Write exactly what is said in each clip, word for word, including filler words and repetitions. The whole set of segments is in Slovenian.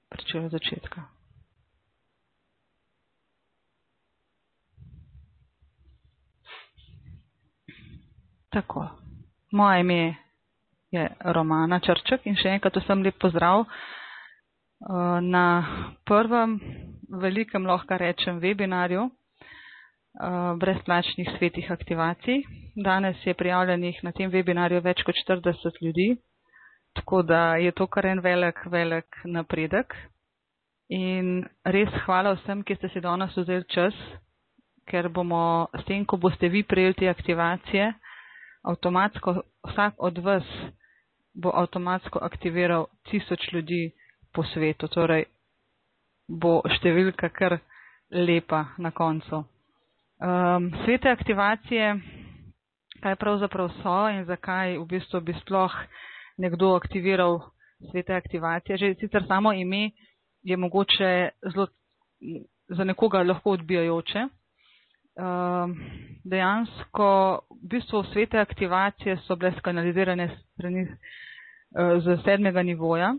pričeli od začetka. Tako. Moje ime je Romana Črček in še enkrat vsem lep pozdrav na prvem velikem, lahko rečem, webinarju brezplačnih svetih aktivacij. Danes je prijavljenih na tem webinarju več kot štirideset ljudi, tako da je to kar en velik, velik napredek. In res hvala vsem, ki ste si danes vzeli čas, ker bomo s tem, ko boste vi prejeli te aktivacije, avtomatsko vsak od vas bo avtomatsko aktiviral tisoč ljudi po svetu. Torej bo številka kar lepa na koncu. Um, svete aktivacije, kaj pravzaprav so in zakaj v bistvu bi sploh nekdo aktiviral svete aktivacije. Že sicer samo ime je mogoče zelo za nekoga lahko odbijajoče. Um, dejansko v bistvu svete aktivacije so bile skanalizirane strani uh, z sedmega nivoja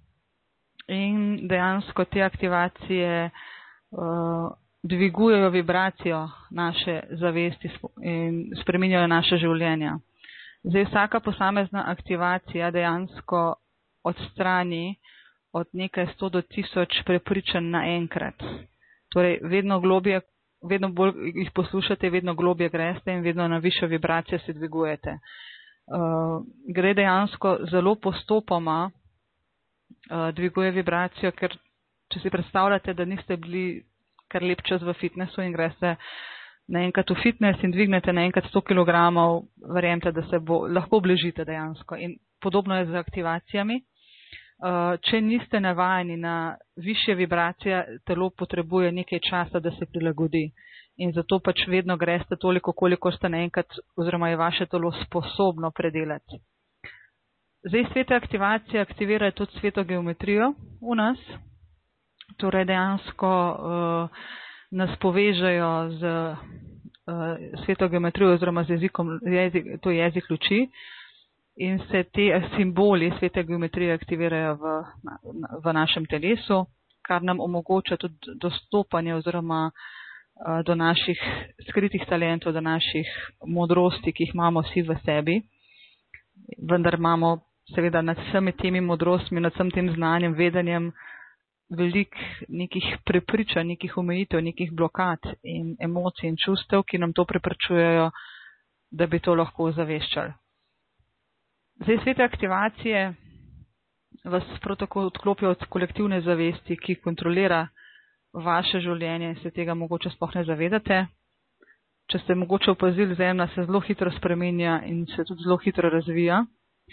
in dejansko te aktivacije uh, dvigujejo vibracijo naše zavesti in spreminjajo naše življenja. Zdaj vsaka posamezna aktivacija dejansko odstrani od nekaj sto do tisoč prepričanj naenkrat. Torej vedno globje, vedno bolj jih poslušate, vedno globje greste in vedno na višjo vibracijo se dvigujete. Uh, gre dejansko zelo postopoma uh, dviguje vibracijo, ker če si predstavljate, da niste bili kar lep čas v fitnessu in greste naenkrat v fitness in dvignete naenkrat sto kilogramov, verjemite, da se bo lahko obležite dejansko. In podobno je z aktivacijami. Uh, če niste navajeni na višje vibracije, telo potrebuje nekaj časa, da se prilagodi. In zato pač vedno greste toliko, koliko ste naenkrat, oziroma je vaše telo sposobno predelati. Zdaj svete aktivacije aktivirajo tudi sveto geometrijo v nas. Torej dejansko uh, nas povežejo z uh, sveto geometrijo oziroma z jezikom, jezik, to je jezik luči. In se te simboli svete geometrije aktivirajo v, na, v našem telesu, kar nam omogoča tudi dostopanje oziroma uh, do naših skritih talentov, do naših modrosti, ki jih imamo vsi v sebi. Vendar imamo seveda nad vsemi temi modrostmi, nad vsem tem znanjem, vedenjem veliko nekih prepričanj, nekih omejitev, nekih blokad in emocij in čustev, ki nam to preprečujejo, da bi to lahko zaveščali. Zdaj svete aktivacije vas prav tako odklopijo od kolektivne zavesti, ki kontrolira vaše življenje in se tega mogoče sploh ne zavedate. Če ste mogoče opazili, Zemlja se zelo hitro spreminja in se tudi zelo hitro razvija.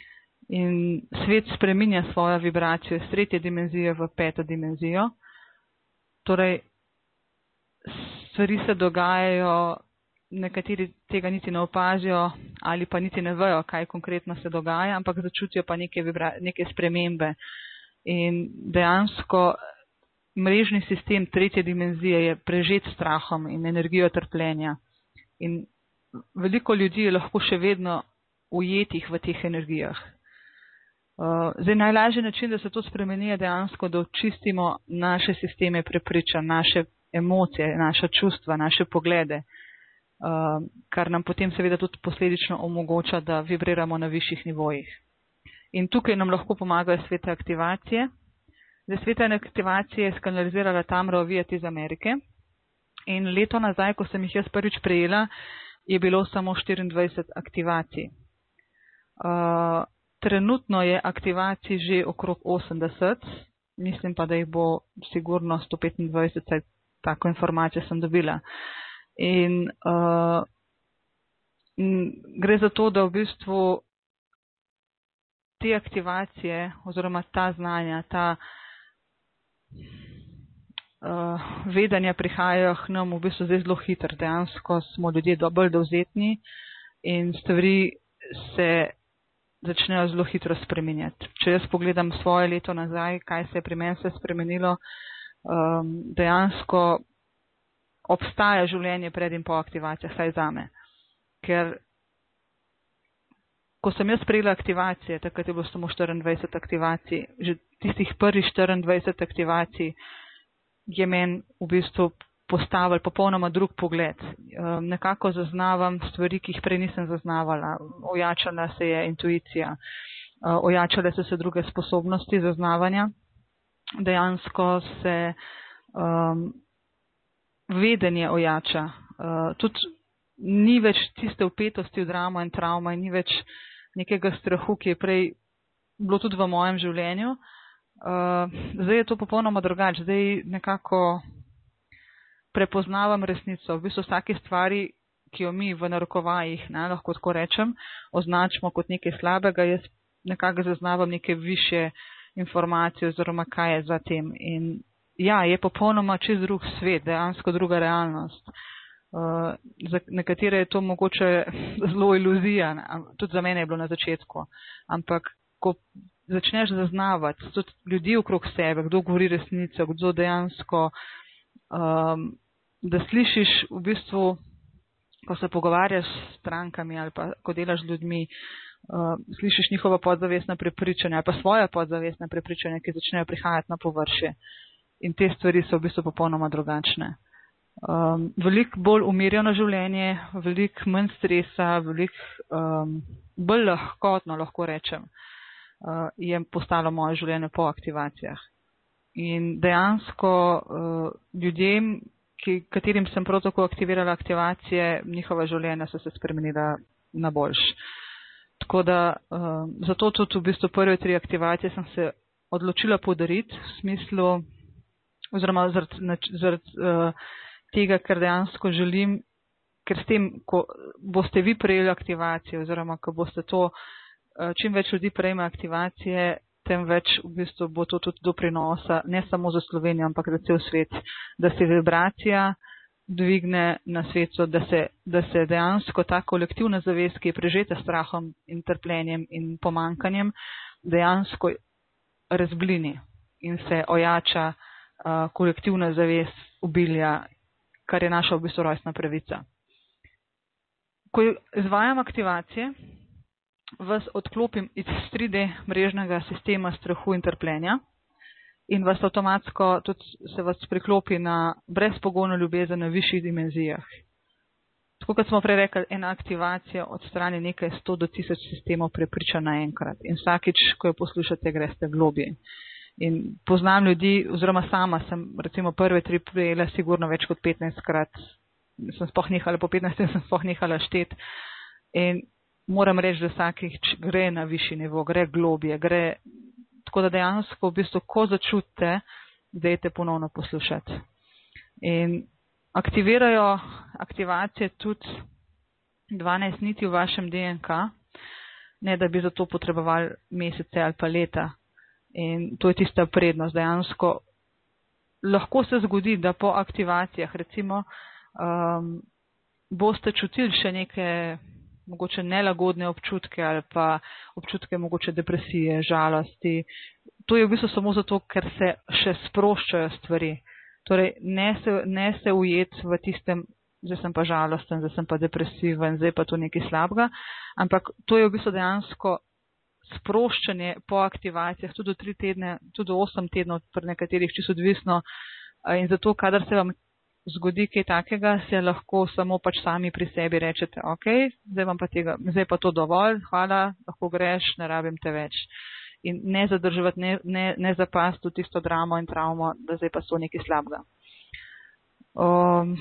In svet spreminja svojo vibracijo iz tretje dimenzije v peto dimenzijo. Torej, stvari se dogajajo, nekateri tega niti ne opazijo ali pa niti ne vejo, kaj konkretno se dogaja, ampak začutijo pa neke, vibra, neke spremembe. In dejansko mrežni sistem tretje dimenzije je prežet strahom in energijo trpljenja. In veliko ljudi je lahko še vedno ujetih v teh energijah. Uh, zdaj, najlažji način, da se to spremeni, je dejansko, da očistimo naše sisteme prepričanj, naše emocije, naše čustva, naše poglede, uh, kar nam potem seveda tudi posledično omogoča, da vibriramo na višjih nivojih. In tukaj nam lahko pomagajo svete aktivacije. Zdaj, svete aktivacije je skanalizirala Tamara Oviatt iz Amerike in leto nazaj, ko sem jih jaz prvič prejela, je bilo samo štiriindvajset aktivacij. Uh, Trenutno je aktivacij že okrog osemdeset, mislim pa, da jih bo sigurno sto petindvajset, saj tako informacijo sem dobila. In uh, gre za to, da v bistvu te aktivacije oziroma ta znanja, ta uh, vedenja prihajajo k nam v bistvu zdaj zelo hitro. Dejansko smo ljudje bolj dovzetni in stvari se začnejo zelo hitro spreminjati. Če jaz pogledam svoje leto nazaj, kaj se je pri meni se spremenilo, um, dejansko obstaja življenje pred in po aktivacijah, saj zame. Ker ko sem jaz sprejela aktivacije, takrat je bilo samo štiriindvajset aktivacij, že tistih prvih štiriindvajset aktivacij je meni v bistvu postavil popolnoma drug pogled. Um, nekako zaznavam stvari, ki jih prej nisem zaznavala. Ojačala se je intuicija, uh, ojačale so se druge sposobnosti zaznavanja. Dejansko se um, vedenje ojača. Uh, tudi ni več tiste vpetosti v dramo in travma in ni več nekega strahu, ki je prej bilo tudi v mojem življenju. Uh, zdaj je to popolnoma drugače. Zdaj nekako prepoznavam resnico. V bistvu vsake stvari, ki jo mi v narekovajih, ne, lahko tako rečem, označimo kot nekaj slabega, jaz nekako zaznavam neke više informacije oziroma kaj je za tem. In ja, je popolnoma čist drug svet, dejansko druga realnost. Uh, za nekatere je to mogoče zelo iluzija, tudi za mene je bilo na začetku. Ampak, ko začneš zaznavati tudi ljudi okrog sebe, kdo govori resnico, kdo dejansko, um, da slišiš v bistvu, ko se pogovarjaš s strankami ali pa ko delaš z ljudmi, uh, slišiš njihova podzavestna prepričanja ali pa svoja podzavestna prepričanja, ki začnejo prihajati na površje. In te stvari so v bistvu popolnoma drugačne. Um, veliko bolj umirjeno življenje, veliko manj stresa, veliko um, bolj lahkotno, lahko rečem, uh, je postalo moje življenje po aktivacijah. In dejansko uh, ljudem, ki, katerim sem prav tako aktivirala aktivacije, njihova življenja so se spremenila na boljš. Tako da uh, zato tudi v bistvu prve tri aktivacije sem se odločila podariti v smislu, oziroma zaradi zarad, uh, tega, ker dejansko želim, ker s tem, ko boste vi prejeli aktivacije, oziroma ko boste to, uh, čim več ljudi prejme aktivacije, tem več v bistvu bo to tudi doprinosa, ne samo za Slovenijo, ampak za cel svet, da se vibracija dvigne na svetu, da se, da se dejansko ta kolektivna zavest, ki je prežeta s strahom in trpljenjem in pomankanjem, dejansko razblini in se ojača uh, kolektivna zavest obilja, kar je naša v bistvu rojstna pravica. Ko izvajam aktivacije, vas odklopim iz tri D mrežnega sistema strahu in trpljenja in vas avtomatsko tudi se vas priklopi na brezpogojno ljubezen na višjih dimenzijah. Tako kot smo prej rekli, ena aktivacija odstrani nekaj sto do tisoč sistemov prepričanj naenkrat. In vsakič, ko jo poslušate, greste globje. In poznam ljudi, oziroma sama sem recimo prve tri prejela sigurno več kot petnajstkrat, sem sploh nehala, po petnajstem sem sploh nehala štet. In moram reči, da vsakič gre na višji nivo, gre globje, gre, tako da dejansko v bistvu, ko začutite, dajte ponovno poslušati. In aktivirajo aktivacije tudi dvanajst niti v vašem D N K, ne da bi za to potrebovali mesece ali pa leta. In to je tista prednost. Dejansko lahko se zgodi, da po aktivacijah recimo um, boste čutili še neke mogoče nelagodne občutke ali pa občutke mogoče depresije, žalosti. To je v bistvu samo zato, ker se še sproščajo stvari. Torej, ne se, ne se ujet v tistem, zdaj sem pa žalosten, zdaj sem pa depresiven, zdaj pa to nekaj slabega, ampak to je v bistvu dejansko sproščanje po aktivacijah, tudi do tri tedne, tudi do osem tednov, pri nekaterih čisto odvisno. In zato, kadar se vam zgodi kaj takega, se lahko samo pač sami pri sebi rečete, ok, zdaj, vam pa tega, zdaj pa to dovolj, hvala, lahko greš, ne rabim te več. In ne zadrževati, ne, ne, ne zapasti v tisto dramo in travmo, da zdaj pa so nekaj slabega. Um,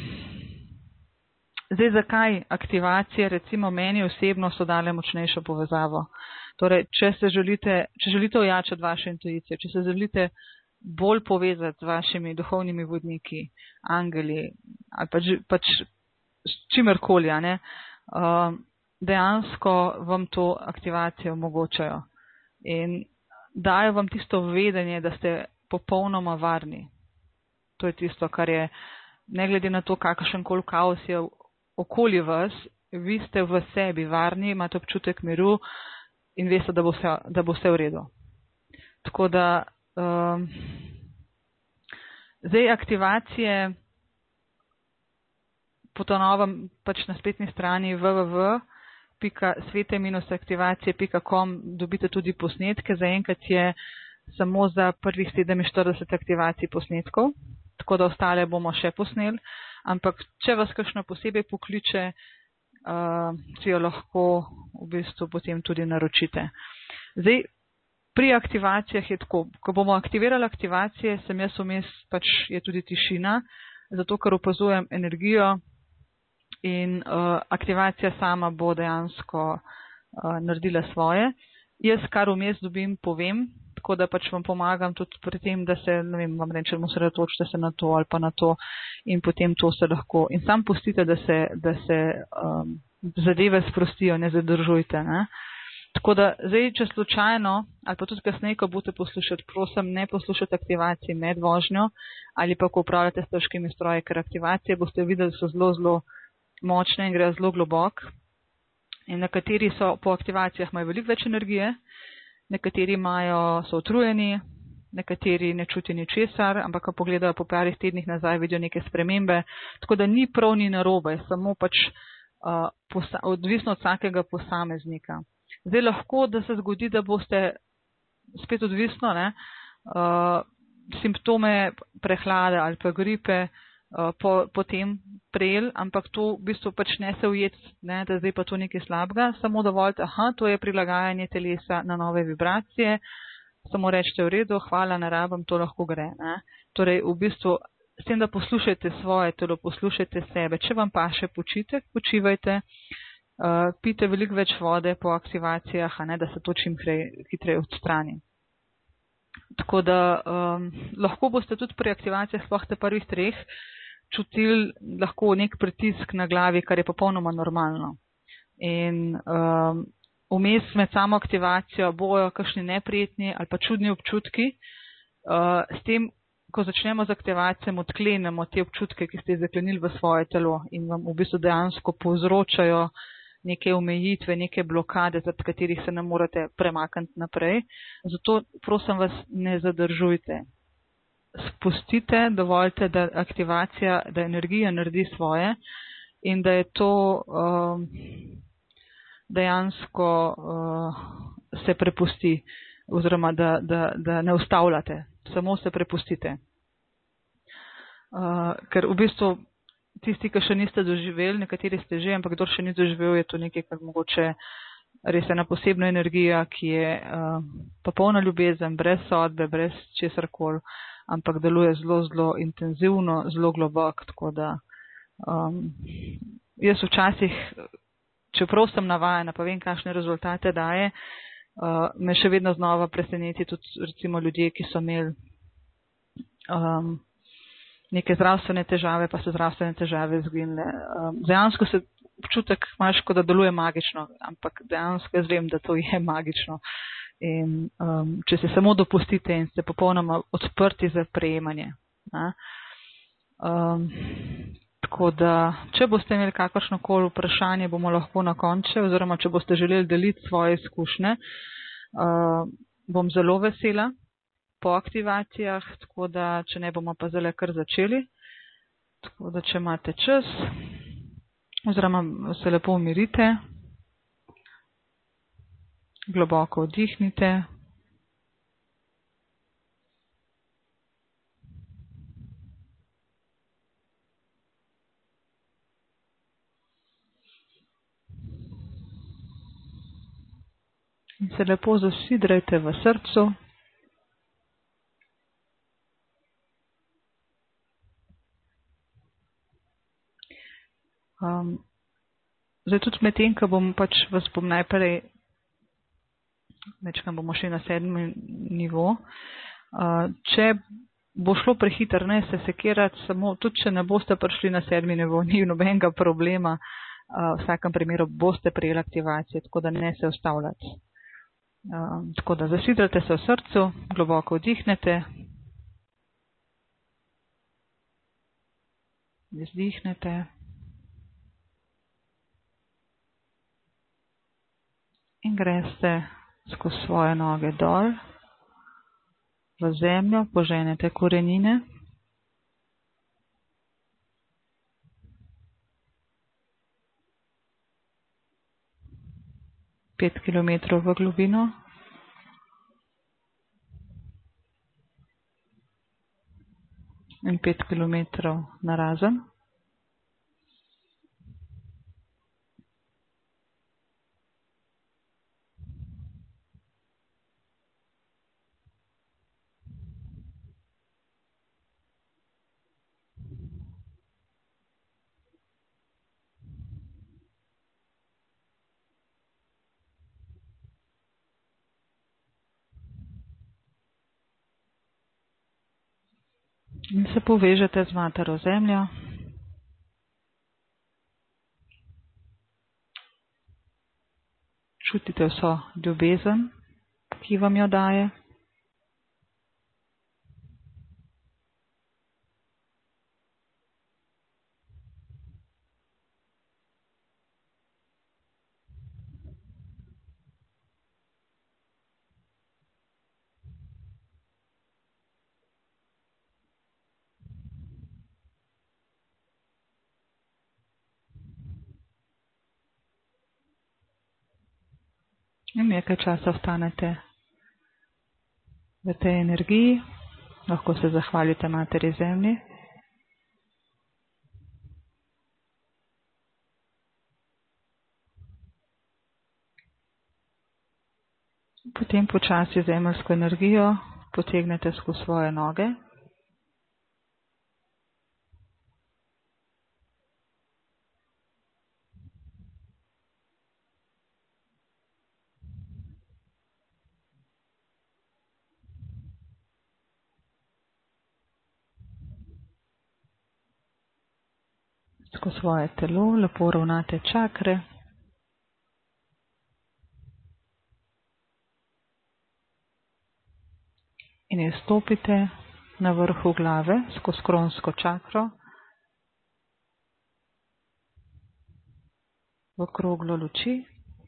zdaj, zakaj aktivacije, recimo meni osebno so dale močnejšo povezavo. Torej, če se želite, če želite ojačati vašo intuicijo, če se želite bolj povezati z vašimi duhovnimi vodniki, angeli ali pač, pač s čimerkoli, ne, uh, dejansko vam to aktivacijo omogočajo in dajo vam tisto vedenje, da ste popolnoma varni. To je tisto, kar je, ne glede na to, kakšen koli kaos je okoli vas, vi ste v sebi varni, imate občutek miru in veste, da bo vse, da bo vse v redu. Tako da um, zdaj aktivacije po to novem pač na spletni strani w w w pika svete minus aktivacije pika com dobite tudi posnetke. Zaenkrat je samo za prvih sedeminštirideset aktivacij posnetkov, tako da ostale bomo še posneli, ampak če vas kakšno posebej pokliče, uh, si jo lahko v bistvu potem tudi naročite. Zdaj, pri aktivacijah je tako, ko bomo aktivirali aktivacije, sem jaz vmes, pač je tudi tišina, zato ker opazujem energijo in uh, aktivacija sama bo dejansko uh, naredila svoje. Jaz, kar vmes dobim, povem, tako da pač vam pomagam tudi pri tem, da se, ne vem, vam rečem, osredotočite se na to ali pa na to in potem to se lahko. In sam pustite, da se, da se um, zadeve sprostijo, ne zadržujte. Ne? Tako da zdaj, če slučajno, ali pa tudi kasneje, ko boste poslušati, prosim, ne poslušati aktivacije med vožnjo ali pa ko upravljate s težkimi stroji, ker aktivacije boste videli, da so zelo, zelo močne in grejo zelo globok. In nekateri so po aktivacijah imajo veliko več energije, nekateri imajo, so utrujeni, nekateri ne čutijo ničesar, ampak ko pogledajo po parih tednih nazaj, vidijo neke spremembe. Tako da ni prav ni narobe, samo pač uh, posa, odvisno od vsakega posameznika. Zdaj lahko, da se zgodi, da boste spet odvisno, ne, uh, simptome prehlade ali pa gripe uh, po, potem prejeli, ampak to v bistvu pač ne se ujet, ne, da zdaj pa to nekaj slabega, samo dovolite, aha, to je prilagajanje telesa na nove vibracije, samo rečete v redu, hvala, ne rabim, to lahko gre. Ne. Torej, v bistvu, s tem, da poslušajte svoje telo, poslušajte sebe, če vam paše počitek, počivajte, uh, pite veliko več vode po aktivacijah, a ne, da se to čim hitreje odstrani. Tako da um, lahko boste tudi pri aktivacijah, sploh te prvih treh, čutili lahko nek pritisk na glavi, kar je popolnoma normalno. In um, vmes med samo aktivacijo bojo kakšni neprijetni ali pa čudni občutki. Uh, s tem, ko začnemo z aktivacijami, odklenemo te občutke, ki ste jih zaklenili v svoje telo in vam v bistvu dejansko povzročajo neke omejitve, neke blokade, zaradi katerih se ne morete premakniti naprej. Zato prosim vas, ne zadržujte. Spustite, dovolite, da aktivacija, da energija naredi svoje in da je to um, dejansko uh, se prepusti oziroma da, da, da ne ustavljate, samo se prepustite. Uh, ker v bistvu tisti, ki še niste doživeli, nekateri ste že, ampak kdo še ni doživel, je to nekaj, kar mogoče res ena posebna energija, ki je uh, popolna ljubezen, brez sodbe, brez česarkoli, ampak deluje zelo, zelo intenzivno, zelo globok. Tako da um, jaz včasih, čeprav sem navajena, pa vem, kakšne rezultate daje, uh, me še vedno znova preseneti tudi recimo ljudje, ki so imeli um, neke zdravstvene težave, pa so zdravstvene težave izginile. Um, dejansko se občutek imaš, kot da deluje magično, ampak dejansko jaz vem, da to je magično. In um, če se samo dopustite in ste popolnoma odprti za prejemanje. Um, tako da, če boste imeli kakršnokoli vprašanje, bomo lahko na koncu, oziroma če boste želeli deliti svoje izkušnje, uh, bom zelo vesela po aktivacijah, tako da, če ne bomo pa zdaj kar začeli. Tako da, če imate čas, oziroma se lepo umirite, globoko vdihnite. In se lepo zasidrajte v srcu. Um, zdaj tudi med tem, ko bom pač vas bom najprej, nečkam bomo šli na sedmi nivo, uh, če bo šlo prehiter, ne se sekirati, samo tudi če ne boste prišli na sedmi nivo, ni nobenega problema, uh, v vsakem primeru boste prijeli aktivacije, tako da ne se ustavljati. Uh, tako da zasidrate se v srcu, globoko vdihnete, izdihnete. In greste skozi svoje noge dol, v zemljo, poženete korenine. pet kilometrov v globino. In pet kilometrov narazen. In se povežete z Matero Zemljo. Čutite vso ljubezen, ki vam jo daje. In nekaj časa ostanete v tej energiji. Lahko se zahvalite Materi Zemlji. Potem počasi zemeljsko energijo potegnete skozi svoje noge. Skozi svoje telo lepo ravnate čakre. In izstopite na vrhu glave skozi kronsko čakro v kroglo luči.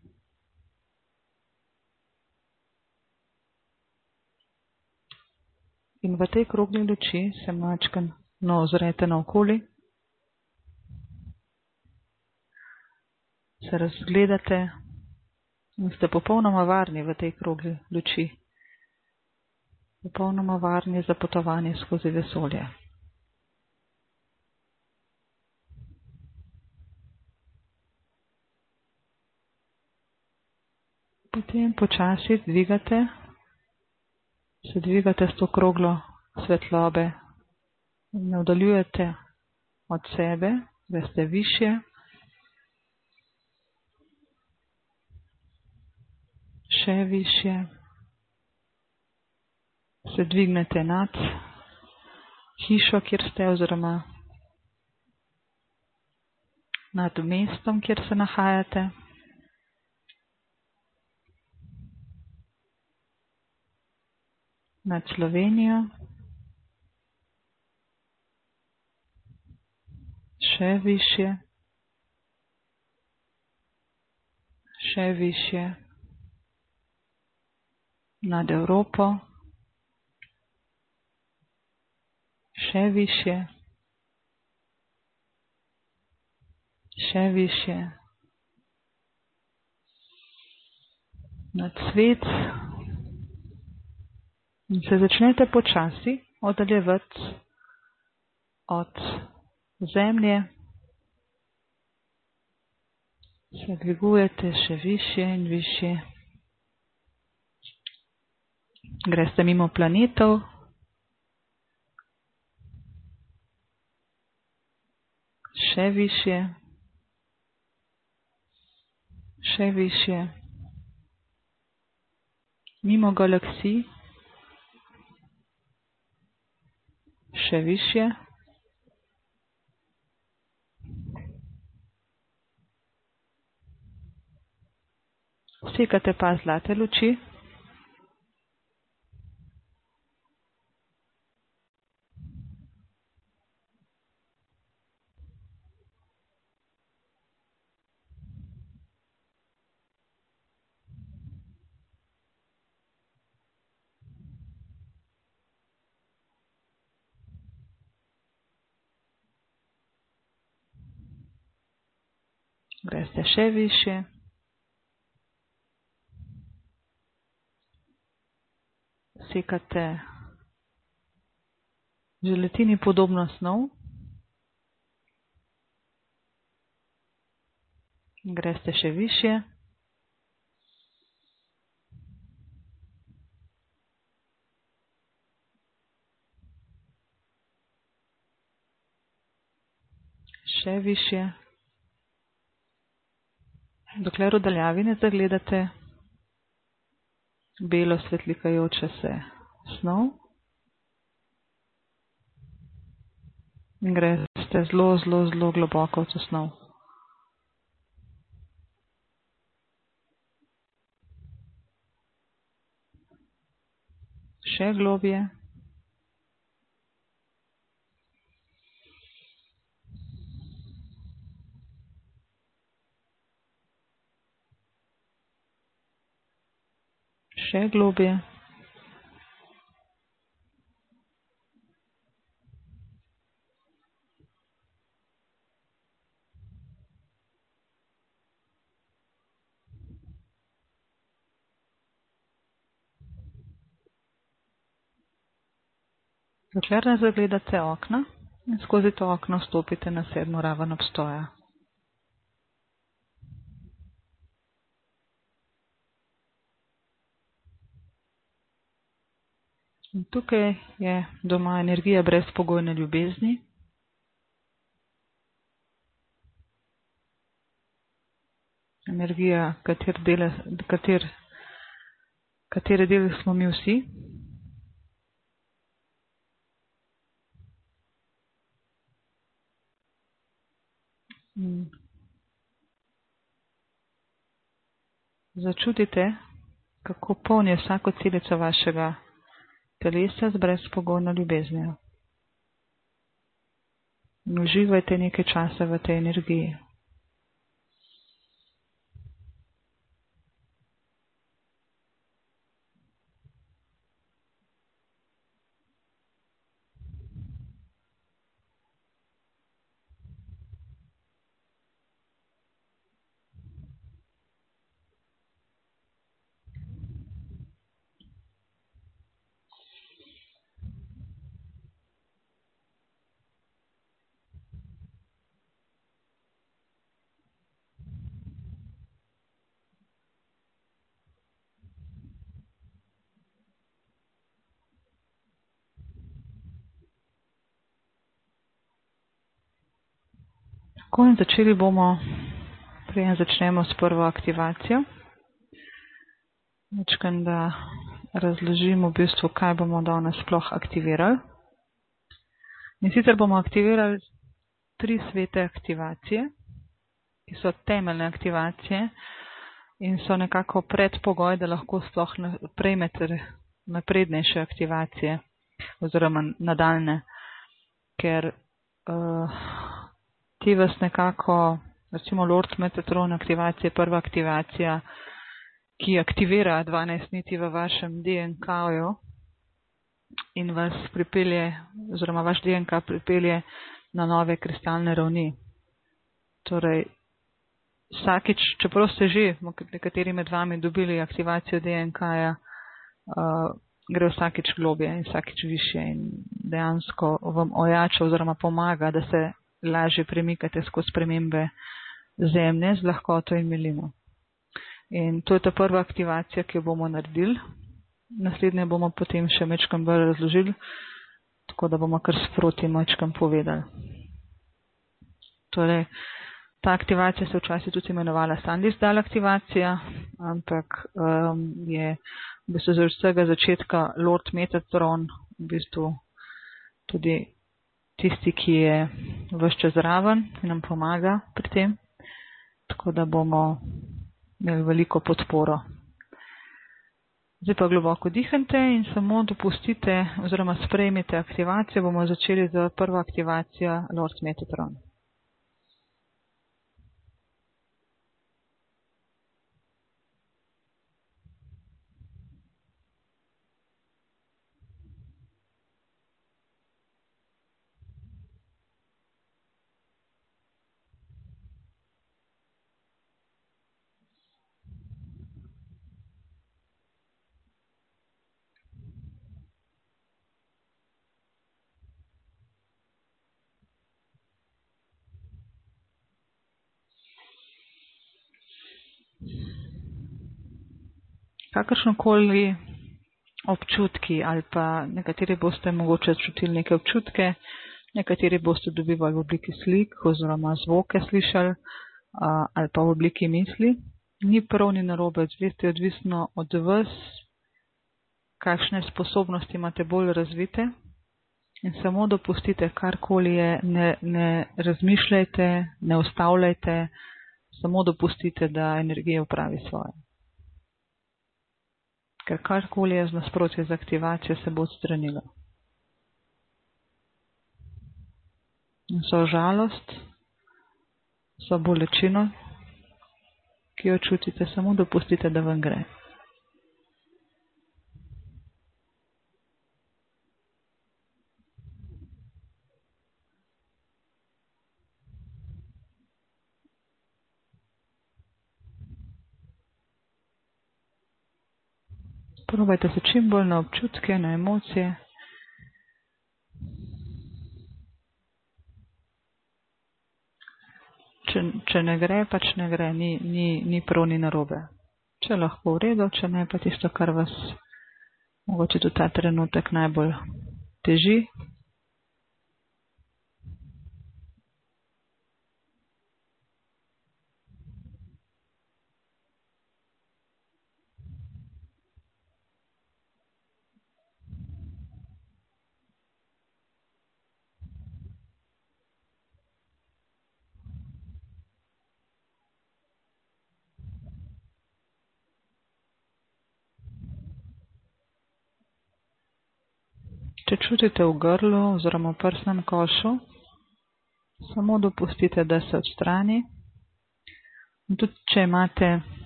In v tej krogli luči se majčkeno ozrete naokoli. Se razgledate in ste popolnoma varni v tej krogli luči. Popolnoma varni za potovanje skozi vesolje. Potem počasi dvigate, se dvigate s to kroglo svetlobe in oddaljujete od sebe, da ste višje. Še višje. Se dvignete nad hišo, kjer ste, oziroma nad mestom, kjer se nahajate. Nad Slovenijo. Še višje. Še višje. Nad Evropo. Še višje. Še višje. Nad svet. In se začnete počasi oddaljevati od Zemlje. Se dvigujete še višje in višje. Greste mimo planetov. Še višje. Še višje. Mimo galaksij. Še višje. Sekate pa zlate luči. Greste še višje. odsekate želatini podobno snov. Greste še višje. Še višje. Dokler v daljavi ne zagledate belo svetlikajoče se snov. In greste zelo, zelo, zelo globoko v to snov. Še globje. Še globje. Dokler ne zagledate okna in skozi to okno vstopite na sedmo raven obstoja. In tukaj je doma energija brezpogojne ljubezni. Energija, kater dele, kater, katere del smo mi vsi. In začutite, kako poln je vsako celico vašega telesa z brezpogojno ljubeznijo. In uživajte nekaj časa v tej energiji. Tako in začeli bomo, preden začnemo s prvo aktivacijo. Večkrat, da razložim v bistvu, kaj bomo danes sploh aktivirali. In sicer bomo aktivirali tri svete aktivacije, ki so temeljne aktivacije in so nekako predpogoj, da lahko sploh prejmete naprednejše aktivacije oziroma nadaljne, ker uh, ti vas nekako, recimo Lord Metatron aktivacija, prva aktivacija, ki aktivira dvanajst niti v vašem D N K-ju in vas pripelje, oziroma vaš D N K pripelje na nove kristalne ravni. Torej, vsakič, čeprav ste že nekateri med vami dobili aktivacijo D N K-ja, uh, gre vsakič globje in vsakič više in dejansko vam ojača oziroma pomaga, da se lažje premikate skozi spremembe zemlje z lahkoto in milino. In to je ta prva aktivacija, ki jo bomo naredili. Naslednje bomo potem še mečkam bolj razložili, tako da bomo kar sproti mečkam povedali. Torej, ta aktivacija se včasih tudi imenovala Sandisdal aktivacija, ampak um, je v bistvu za vsega začetka Lord Metatron v bistvu tudi tisti, ki je ves čas zraven in nam pomaga pri tem, tako da bomo imeli veliko podporo. Zdaj pa globoko dihajte in samo dopustite oziroma sprejmite aktivacijo. Bomo začeli z prvo aktivacijo Lord Metatron. Kakršnokoli občutki ali pa nekateri boste mogoče čutili neke občutke, nekateri boste dobivali v obliki slik oziroma zvoke slišali ali pa v obliki misli. Ni prav, ni narobe, zvesti odvisno od vas, kakšne sposobnosti imate bolj razvite in samo dopustite, karkoli je, ne, ne razmišljajte, ne ustavljajte, samo dopustite, da energija opravi svoje. Ker karkoli je z nasprotje z aktivacijo, se bo odstranilo. In so žalost, so bolečino, ki jo čutite, samo dopustite, da vam gre. Probajte se čim bolj na občutke, na emocije. Če, če ne gre, pač ne gre, ni, ni, ni prav, ni narobe. Če lahko v redu, če ne, pa tisto, kar vas mogoče tudi ta trenutek najbolj teži. Če čutite v grlu oziroma v prsnem košu, samo dopustite, da se odstrani. In tudi, če imate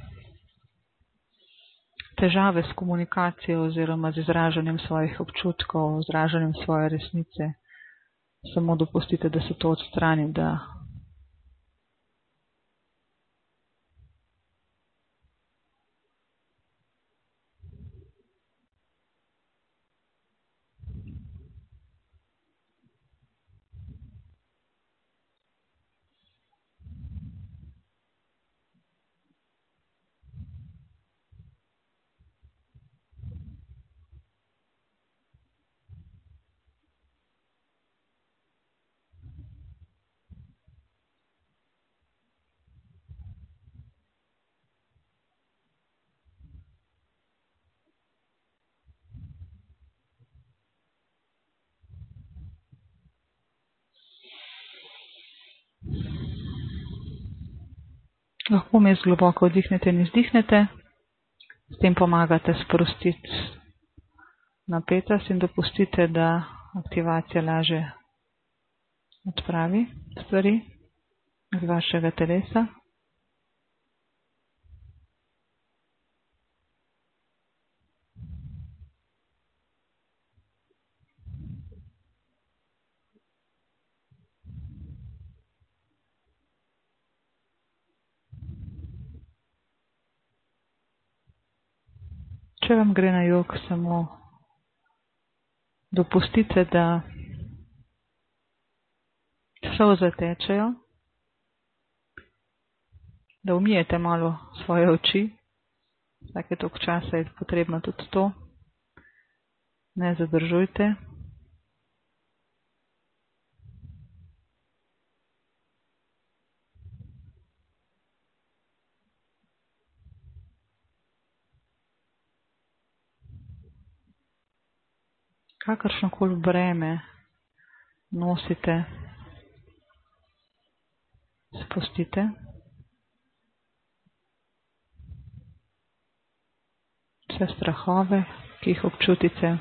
težave s komunikacijo oziroma z izražanjem svojih občutkov, izražanjem svoje resnice, samo dopustite, da se to odstrani, da lahko vmes globoko vdihnete in izdihnete. S tem pomagate sprostiti napetost in dopustite, da aktivacija lažje odpravi stvari iz vašega telesa. Če vam gre na jok, samo dopustite, da solze tečejo, da umijete malo svoje oči. Vsake toliko časa je potrebno tudi to. Ne zadržujte. Kakršnokoli breme nosite, spustite. Vse strahove, ki jih občutite.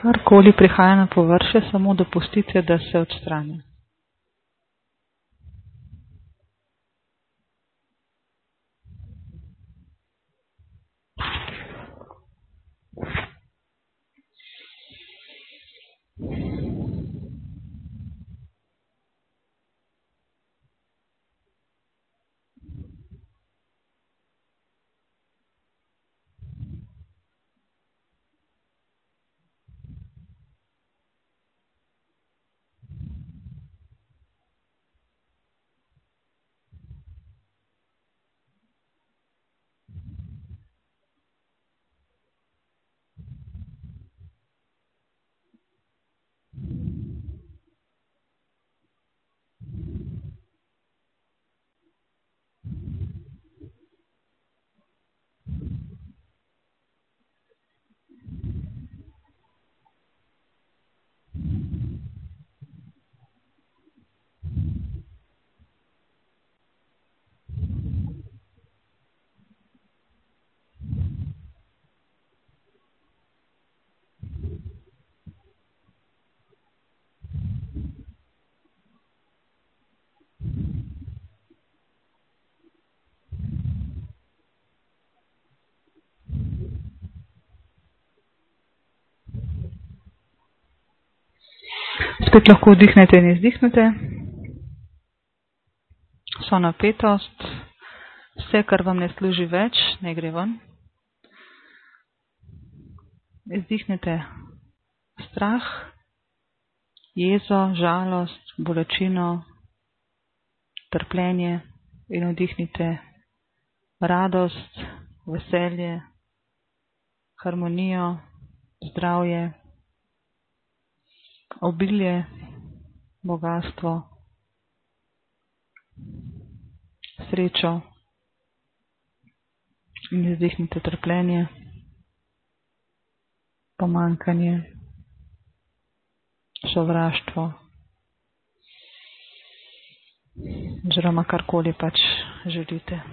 Karkoli prihaja na površje, samo dopustite, da se odstrani. Spet lahko vdihnete in izdihnete. Vso napetost, vse, kar vam ne služi več, ne gre ven. Izdihnete strah, jezo, žalost, bolečino, trpljenje in vdihnite radost, veselje, harmonijo, zdravje, obilje, bogastvo, srečo in izdihnite trpljenje, pomanjkanje, sovraštvo oziroma karkoli pač želite.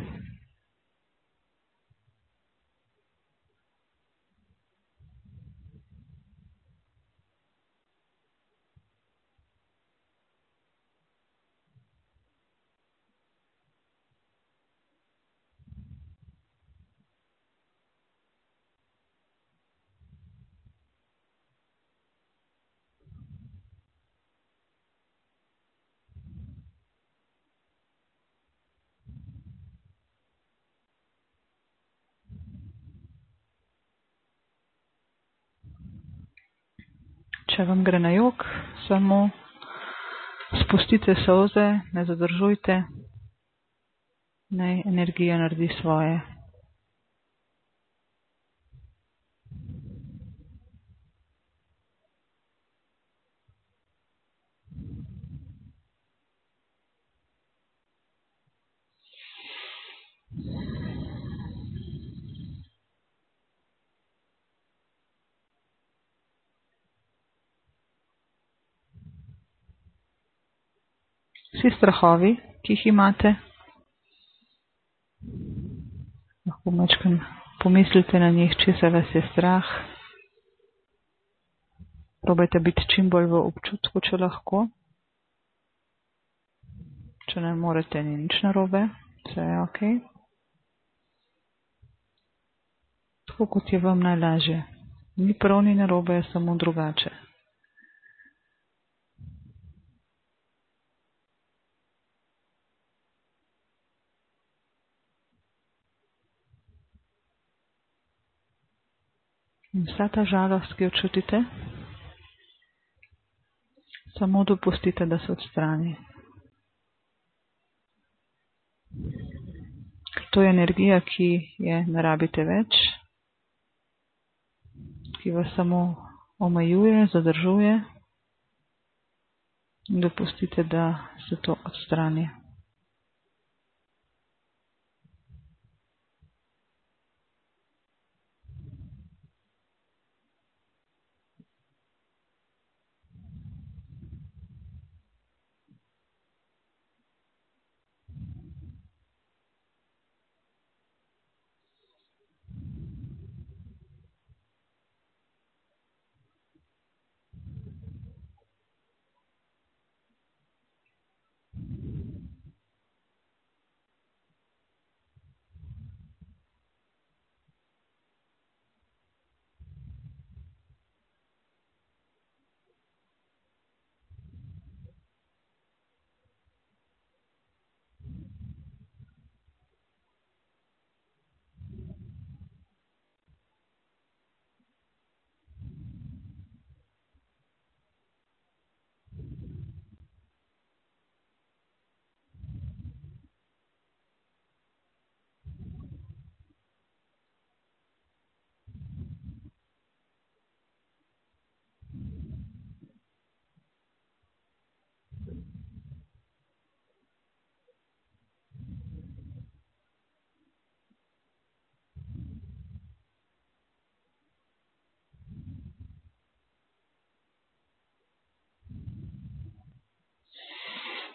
Če vam gre na jok, samo spustite solze, ne zadržujte, naj energija naredi svoje. Vsi strahovi, ki jih imate, lahko majčkeno pomislite na njih, česa vas je strah. Probajte biti čim bolj v občutku, če lahko. Če ne morete, ni nič narobe, vse je ok. Tako kot je vam najlažje. Ni prav, ni narobe, je samo drugače. In vsa ta žalost, ki jo čutite, samo dopustite, da se odstrani. To je energija, ki je ne rabite več, ki vas samo omejuje, zadržuje. In dopustite, da se to odstrani.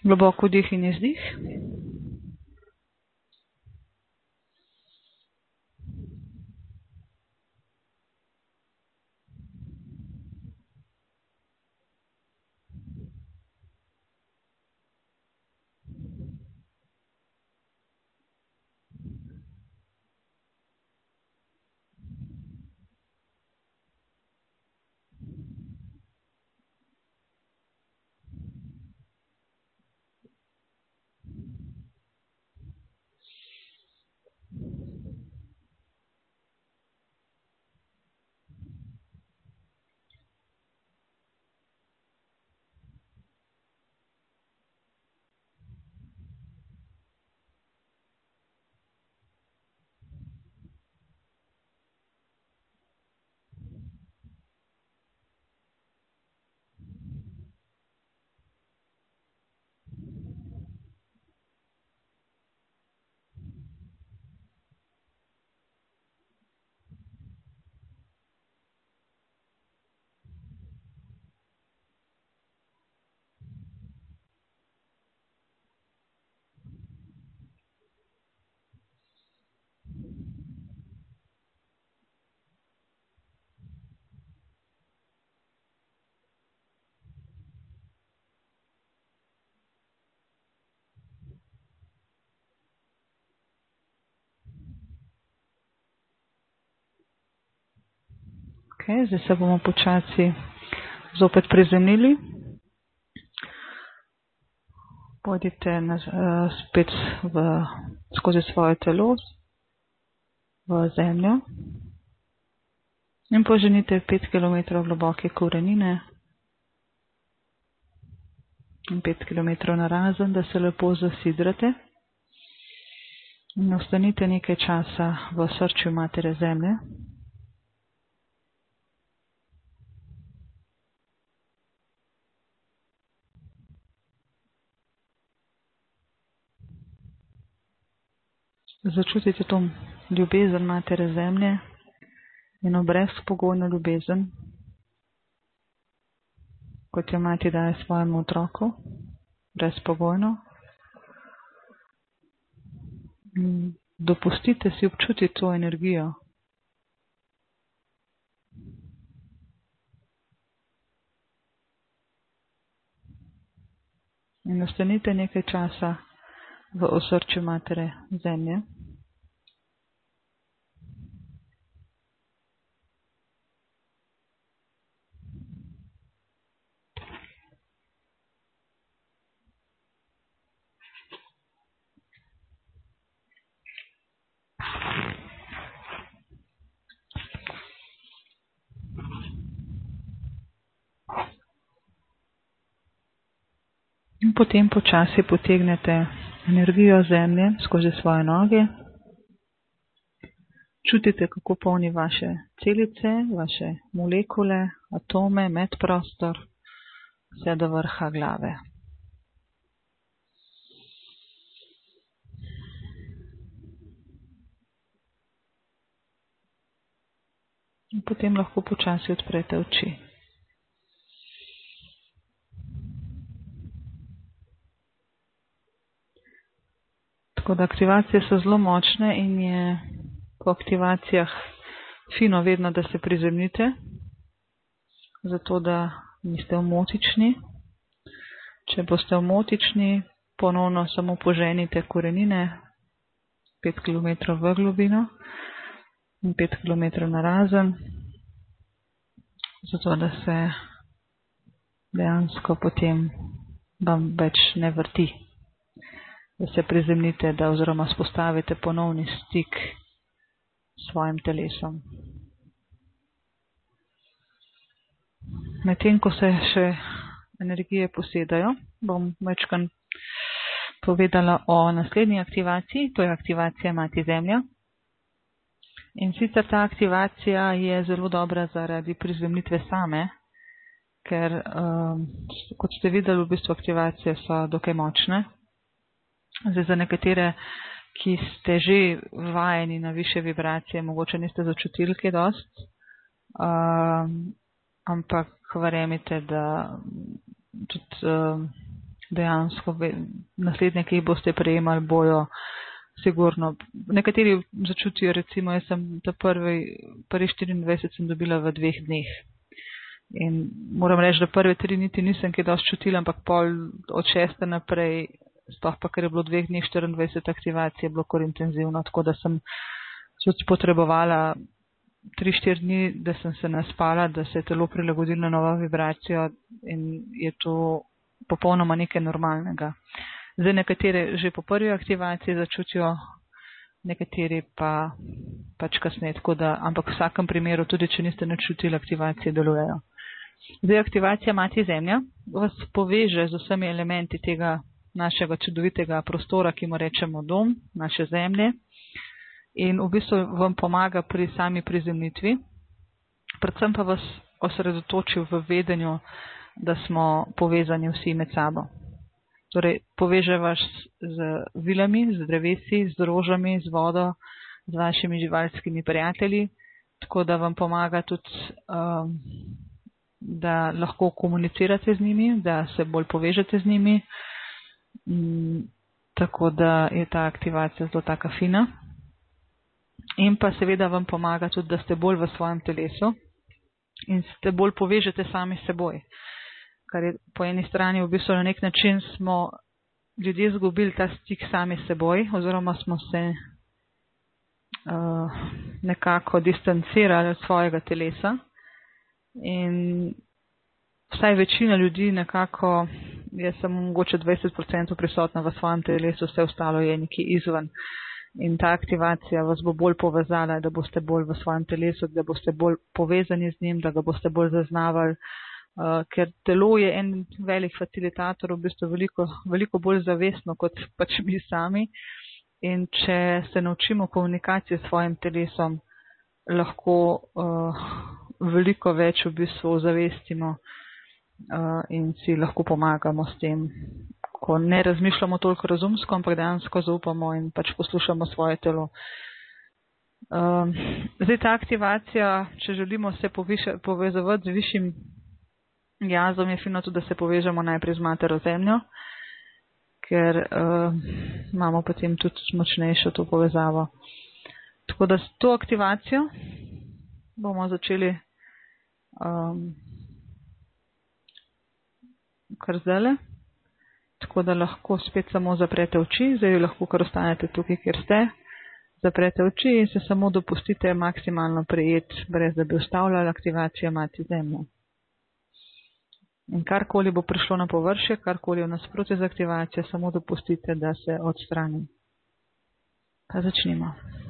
Globoko vdih in izdih. Okay, zdaj se bomo počasi zopet prizemljili. Pojdite na, uh, spet v, skozi svoje telo v zemljo in poženite pet kilometrov globoke korenine in pet kilometrov narazen, da se lepo zasidrate. In ostanite nekaj časa v osrčju matere zemlje. Začutite to ljubezen matere zemlje, eno brezpogojno ljubezen, kot jo mati daje svojemu otroku, brezpogojno. Dopustite si občutiti to energijo. In ostanite nekaj časa v osrčju matere zemlje. In potem počasi potegnete energijo zemlje skozi svoje noge. Čutite, kako polni vaše celice, vaše molekule, atome, medprostor, vse do vrha glave. In potem lahko počasi odprete oči. Tako da aktivacije so zelo močne in je po aktivacijah fino vedno, da se prizemljite, zato da niste omotični. Če boste omotični, ponovno samo poženite korenine pet kilometrov v globino in pet kilometrov narazen, zato da se dejansko potem vam več ne vrti. Da se prizemljite, da oziroma spostavite ponovni stik s svojim telesom. Medtem, ko se še energije posedajo, bom večkrat povedala o naslednji aktivaciji, to je aktivacija Mati Zemlja. In sicer ta aktivacija je zelo dobra zaradi prizemljitve same, ker um, kot ste videli, v bistvu aktivacije so dokaj močne. Zdaj, za nekatere, ki ste že vajeni na više vibracije, mogoče niste začutili kaj dosti, um, ampak verjemite, da tudi um, dejansko naslednje, ki jih boste prejemali, bojo sigurno. Nekateri začutijo, recimo, jaz sem ta prvi, prvi štiriindvajset sem dobila v dveh dneh. In moram reči, da prve tri niti nisem kaj dosti čutila, ampak pol od šeste naprej, sploh pa, ker je bilo v dveh dneh štiriindvajset aktivacij, je bilo kar intenzivno, tako da sem tudi potrebovala tri, štiri dni, da sem se naspala, da se je telo prilagodilo na novo vibracijo in je to popolnoma nekaj normalnega. Zdaj nekatere že po prvi aktivaciji začutijo, nekateri pa pač kasneje, tako da, ampak v vsakem primeru, tudi če niste nič čutili, aktivacije delujejo. Zdaj aktivacija Mati Zemlja vas poveže z vsemi elementi tega našega čudovitega prostora, ki mu rečemo dom, naše zemlje, in v bistvu vam pomaga pri sami prizemljitvi, predvsem pa vas osredotoči v vedenju, da smo povezani vsi med sabo. Torej, poveže vas z vilami, z drevesi, z rožami, z vodo, z vašimi živalskimi prijatelji, tako da vam pomaga tudi, um, da lahko komunicirate z njimi, da se bolj povežete z njimi, um, tako da je ta aktivacija zelo taka fina. In pa seveda vam pomaga tudi, da ste bolj v svojem telesu in ste bolj povežete sami s seboj. Kar je po eni strani v bistvu na nek način smo ljudje izgubili ta stik sami s seboj, oziroma smo se uh, nekako distancirali od svojega telesa in vsaj večina ljudi nekako je samo mogoče dvajset procentov prisotna v svojem telesu, vse ostalo je nekje izven. In ta aktivacija vas bo bolj povezala, da boste bolj v svojem telesu, da boste bolj povezani z njim, da ga boste bolj zaznavali, uh, ker telo je en velik facilitator, v bistvu veliko, veliko bolj zavestno kot pač mi sami. In če se naučimo komunikacije s svojim telesom, lahko uh, veliko več v bistvu zavestimo uh, in si lahko pomagamo s tem, ko ne razmišljamo toliko razumsko, ampak dejansko zaupamo in pač poslušamo svoje telo. Um, zdaj ta aktivacija, če želimo se poviša, povezovati z višjim jazom, je fino tudi, da se povežemo najprej z Matero Zemljo, ker uh, imamo potem tudi močnejšo to povezavo. Tako da s to aktivacijo bomo začeli um, kar zdajle. Tako da lahko spet samo zaprete oči, zdaj lahko kar ostanete tukaj, kjer ste, zaprete oči in se samo dopustite maksimalno prejeti, brez da bi ustavljali aktivacijo Mati Zemlje. In karkoli bo prišlo na površje, karkoli v nasprotju z aktivacijo, samo dopustite, da se odstrani. Pa začnimo.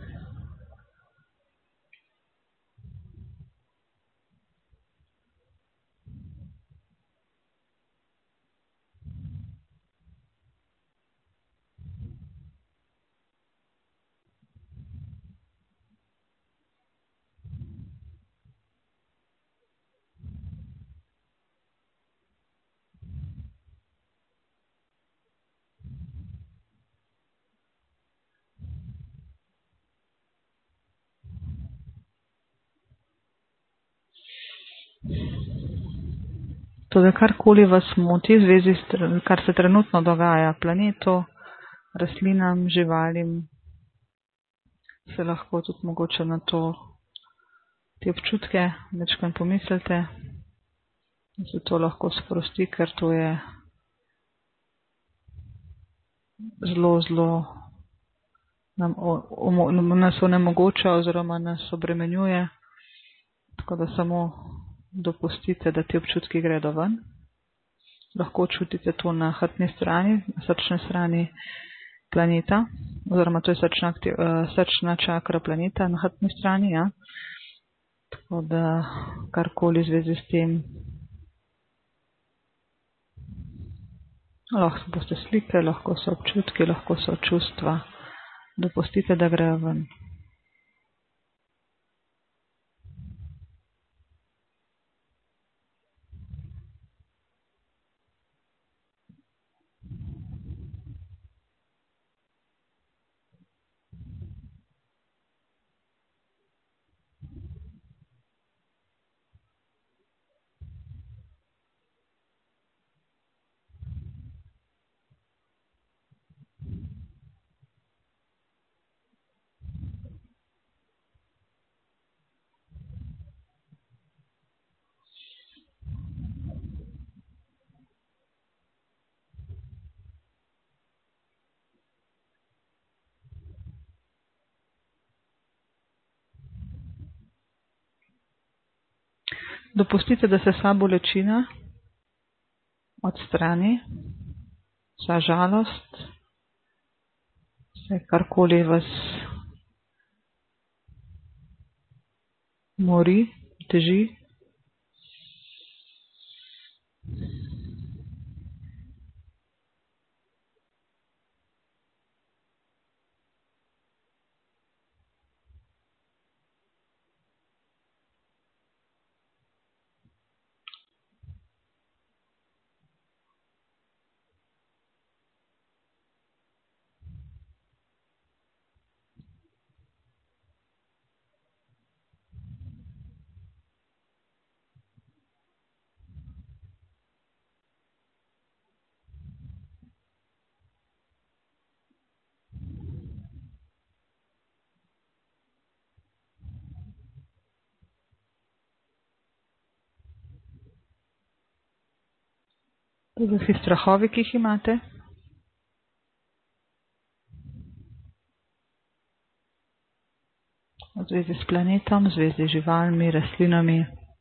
Toda karkoli vas moti v zvezi s, kar se trenutno dogaja planetu, rastlinam, živalim, se lahko tudi mogoče na to te občutke večkrat pomislite, da se to lahko sprosti, ker to je zelo, zelo nam, o, nas onemogoča oziroma nas obremenjuje, tako da samo dopustite, da ti občutki gredo ven. Lahko čutite to na hrbtni strani, na srčni strani planeta, oziroma to je srčna, srčna čakra planeta na hrbtni strani, ja. Tako da karkoli v zvezi s tem, lahko boste slike, lahko so občutki, lahko so čustva, dopustite, da grejo ven. Dopustite, da se vsa bolečina odstrani, vsa žalost, vse karkoli vas mori, teži. Tudi vsi strahovi, ki jih imate. V zvezi s planetom, v zvezi z živalmi, rastlinami.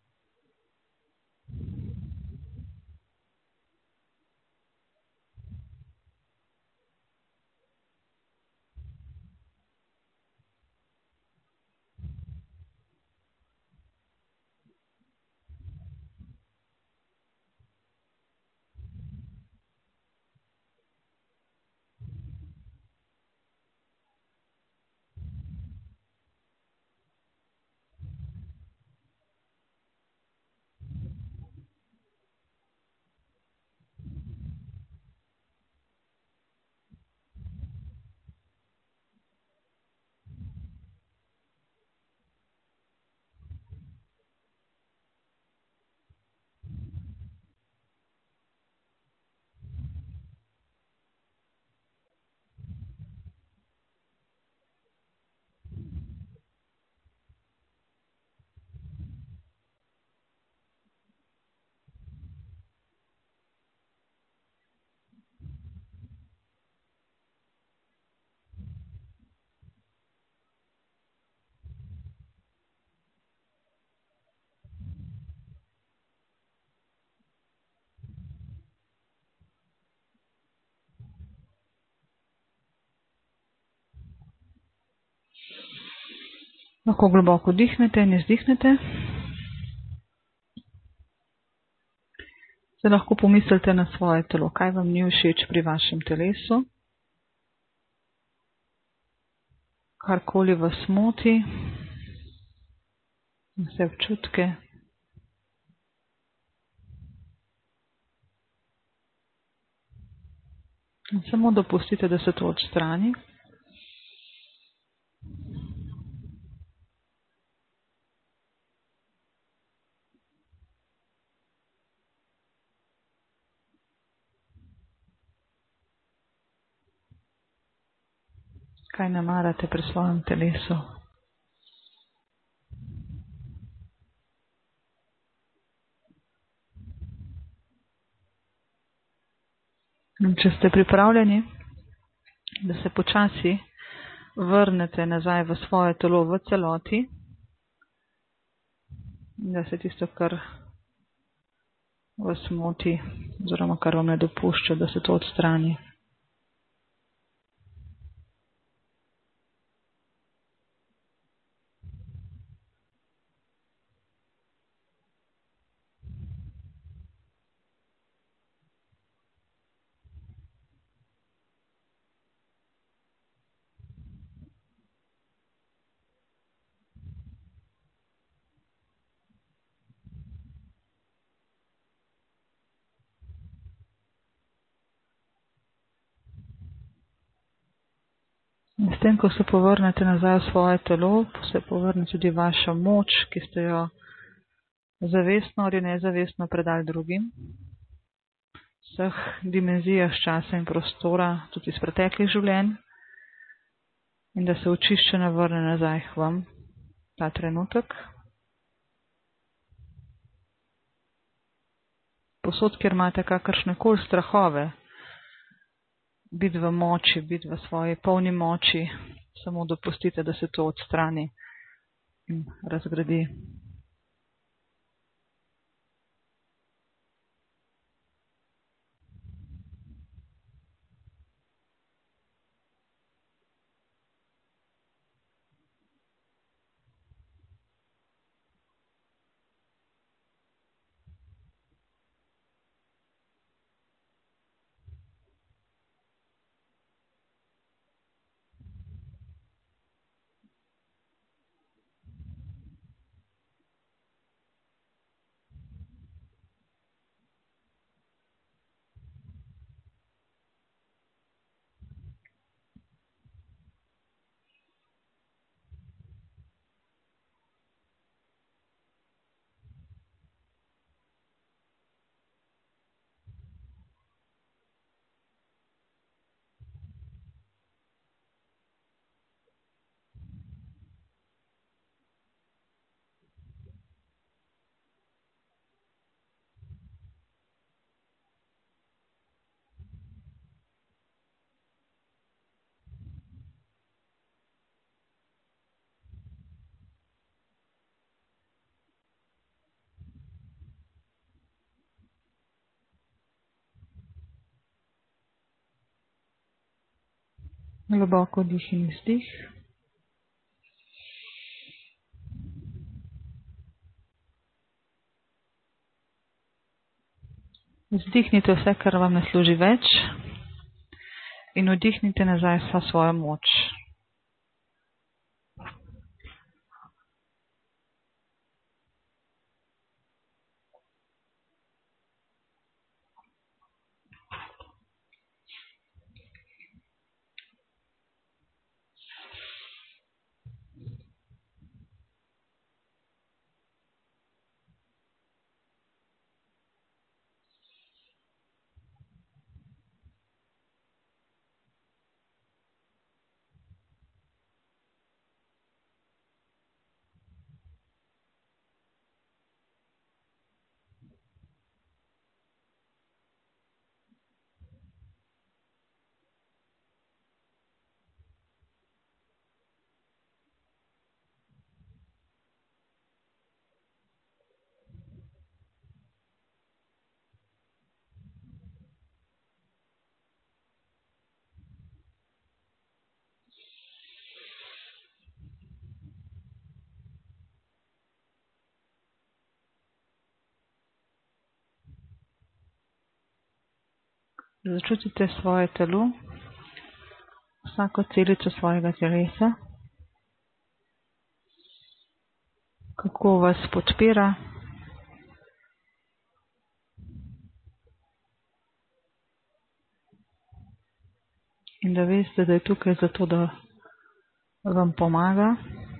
Lahko globoko dihnete in izdihnete. Se lahko pomislite na svoje telo, kaj vam ni všeč pri vašem telesu. Karkoli vas moti, vse občutke. In samo dopustite, da se to odstrani. Kaj ne marate pri svojem telesu? In če ste pripravljeni, da se počasi vrnete nazaj v svoje telo v celoti, da se tisto, kar vas moti, oziroma kar vam ne dopušča, da se to odstrani. In s tem, ko se povrnete nazaj v svoje telo, se povrne tudi vaša moč, ki ste jo zavestno ali nezavestno predali drugim. V vseh dimenzijah časa in prostora, tudi iz preteklih življenj. In da se očiščena vrne nazaj k vam ta trenutek. Posod, kjer imate kakršnekoli strahove, biti v moči, biti v svoji polni moči, samo dopustite, da se to odstrani in razgradi. Globoko dih in izdih. Izdihnite vse, kar vam ne služi več, in vdihnite nazaj vsa svojo moč. Začutite svoje telo, vsako celico svojega telesa, kako vas podpira. In da veste, da je tukaj zato, da vam pomaga.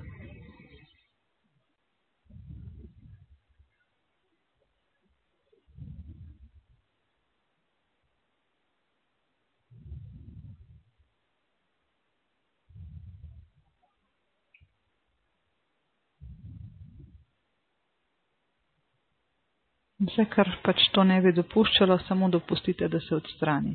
Vse, kar pač to ne bi dopuščalo, samo dopustite, da se odstrani.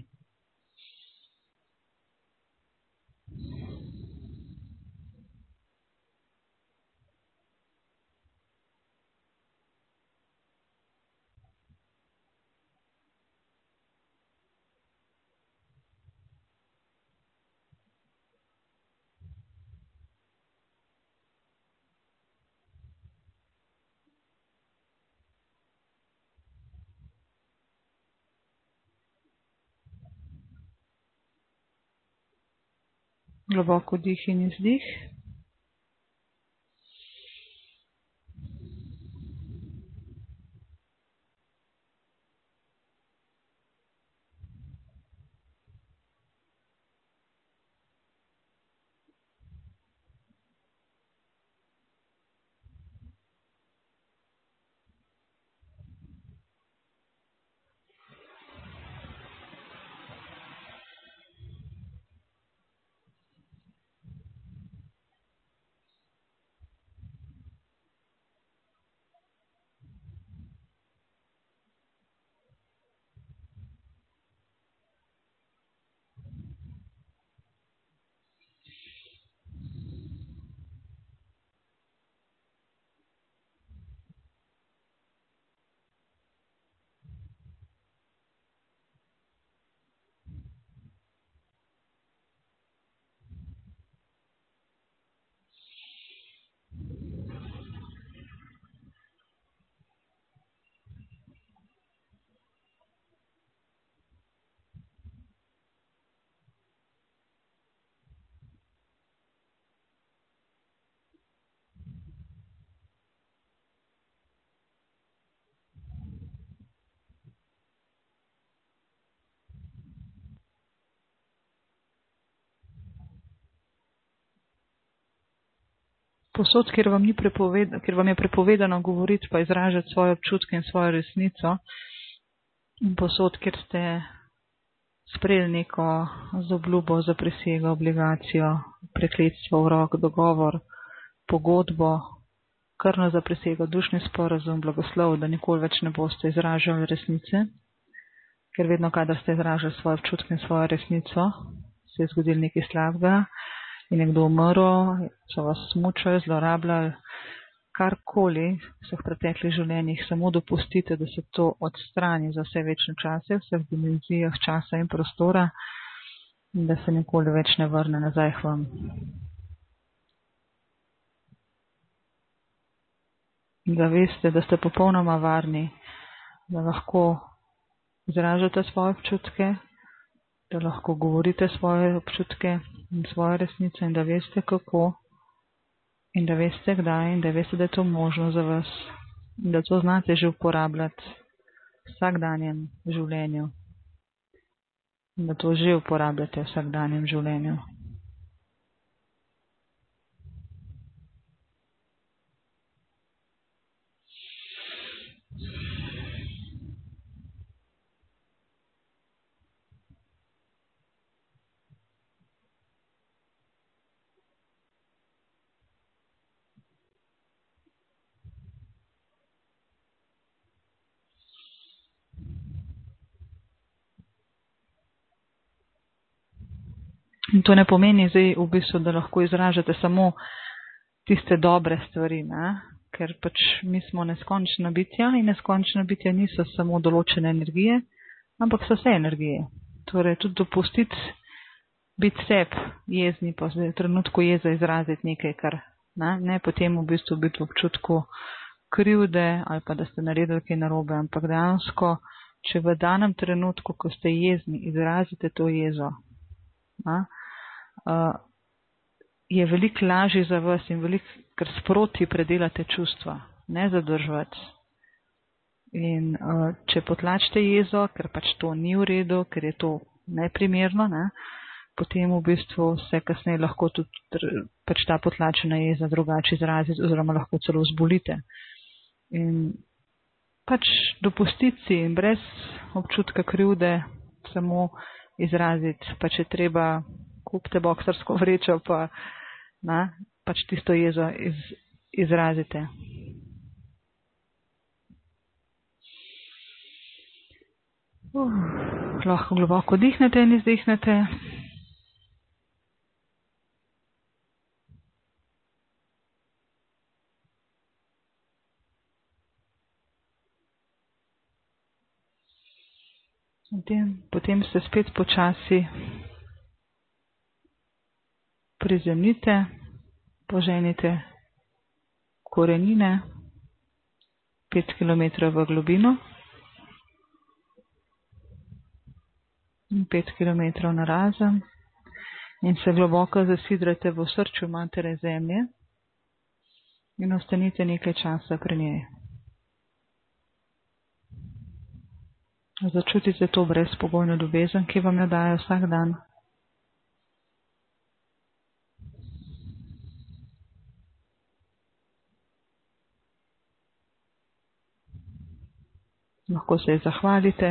Globoko dih in izdih. Posod, kjer vam, ni prepoved- kjer vam je prepovedano govoriti pa izražati svoje občutke in svojo resnico, in posod, kjer ste sprejeli neko zaobljubo, zaprisego, obligacijo, prekletstvo, urok, dogovor, pogodbo, krvno zaprisego, dušni sporazum, blagoslov, da nikoli več ne boste izražali resnice, ker vedno, kadar ste izražali svoje občutke in svojo resnico, se je zgodil nekaj slabega, je nekdo umrl, so vas smučali, zlorabljali, karkoli v vseh preteklih življenjih, samo dopustite, da se to odstrani za vse večne čase, v vseh dimenzijah časa in prostora, in da se nikoli več ne vrne nazaj k vam. Da veste, da ste popolnoma varni, da lahko izražate svoje občutke, da lahko govorite svoje občutke in svoje resnice in da veste kako in da veste kdaj in da veste, da je to možno za vas in da to znate že uporabljati v vsakdanjem življenju in da to že uporabljate v vsakdanjem življenju. In to ne pomeni zdaj v bistvu, da lahko izražate samo tiste dobre stvari, ne? Ker pač mi smo neskončna bitja in neskončna bitja niso samo določene energije, ampak so vse energije. Torej tudi dopustiti biti seb jezni, pa v trenutku jeza izraziti nekaj, kar ne, ne potem v bistvu biti v občutku krivde ali pa da ste naredili kaj narobe, ampak dejansko, če v danem trenutku, ko ste jezni, izrazite to jezo, ne, Uh, je veliko lažje za vas in veliko, ker sproti predelate čustva, ne zadržvati. In uh, če potlačite jezo, ker pač to ni v redu, ker je to neprimerno, ne, potem v bistvu se kasneje lahko tudi pač ta potlačena jeza drugače izraziti oziroma lahko celo zbolite. In pač dopustiti si in brez občutka krivde samo izraziti, pač je treba kupite boksarsko vrečo, pa na, pač tisto jezo iz, izrazite. Uh, lahko globoko dihnete in izdihnete. Potem, potem se spet počasi prizemljite, poženite korenine pet kilometrov v globino in pet kilometrov narazen in se globoko zasidrate v osrčju matere zemlje in ostanite nekaj časa pri njej. Začutite to brezpogojno ljubezen, ki vam jo daje vsak dan. Lahko se ji zahvalite.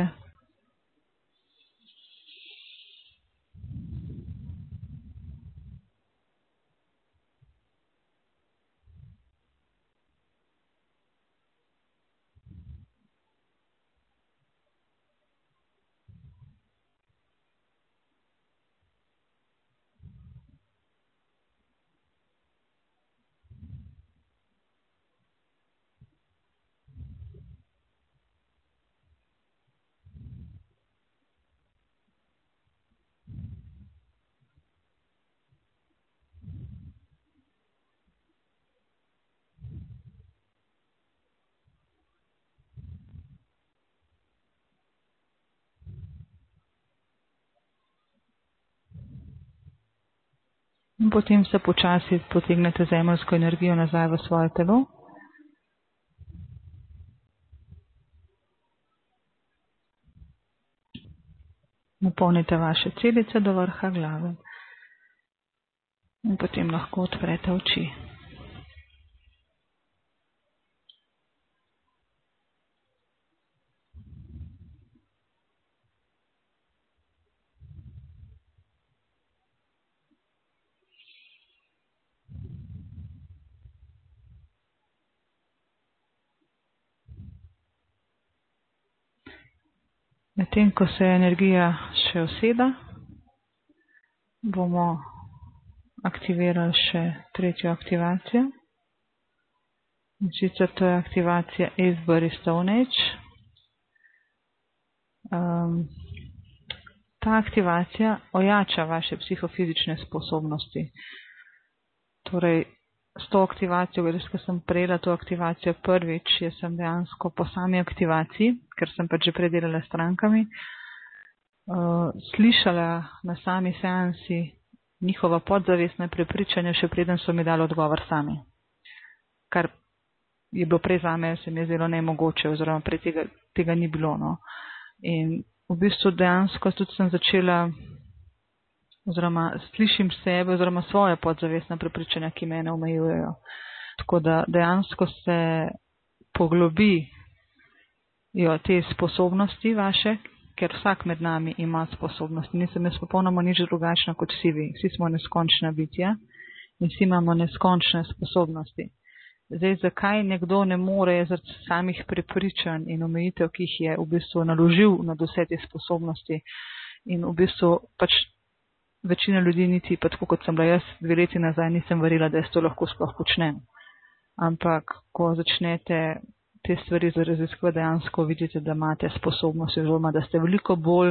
In potem se počasi potegnete zemeljsko energijo nazaj v svoje telo. Napolnite vaše celice do vrha glave. In potem lahko odprete oči. Medtem, ko se energija še useda, bomo aktivirali še tretjo aktivacijo. In sicer to je aktivacija Avebury Stone Age. Um, ta aktivacija ojača vaše psihofizične sposobnosti. Torej, s to aktivacijo, ko sem prejela to aktivacijo prvič, jaz sem dejansko po sami aktivaciji, ker sem pač že predelala s strankami, uh, slišala na sami seansi njihova podzavestna prepričanja, še preden so mi dali odgovor sami. Kar je bilo prej zame, se mi je zdelo nemogoče, oziroma prej tega, tega ni bilo. No. In v bistvu dejansko tudi sem začela, oziroma slišim sebe, oziroma svoje podzavestna prepričanja, ki mene omejujejo. Tako da dejansko se poglobijo te sposobnosti vaše, ker vsak med nami ima sposobnosti. Nisem jaz popolnoma nič drugačna kot vsi vi. Vsi smo neskončna bitja in vsi imamo neskončne sposobnosti. Zdaj, zakaj nekdo ne more zaradi samih prepričanj in omejitev, ki jih je v bistvu naložil nad vse te sposobnosti, in v bistvu pač večina ljudi niti, pa tako kot sem bila jaz dve leti nazaj, nisem verjela, da jaz to lahko sploh počnem. Ampak, ko začnete te stvari raziskovati, dejansko vidite, da imate sposobnosti, oziroma da ste veliko bolj,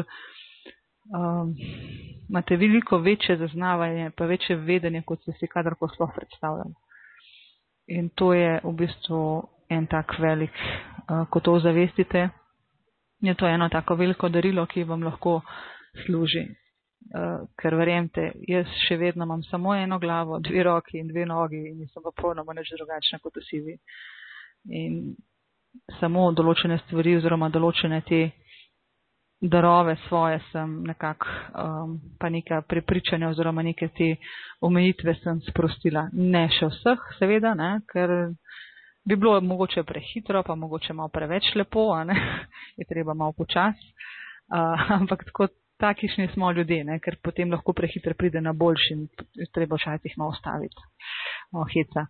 um, imate veliko večje zaznavanje, pa večje vedenje, kot ste si kadarkoli sploh predstavljali. In to je v bistvu en tak velik, uh, ko to zavestite, je to eno tako veliko darilo, ki vam lahko služi. Uh, ker verjemte, jaz še vedno imam samo eno glavo, dve roki in dve nogi in nisem popolnoma nič drugačna kot vsi vi. In samo določene stvari oziroma določene te darove svoje sem nekako, um, pa neka prepričanja oziroma neke te omejitve sem sprostila. Ne še vseh, seveda, ne, ker bi bilo mogoče prehitro, pa mogoče malo preveč lepo, a ne, je treba malo počas, uh, ampak tako takišni smo ljudje, ne, ker potem lahko prehitro pride na boljši in je treba včasih malo ostaviti, malo heca.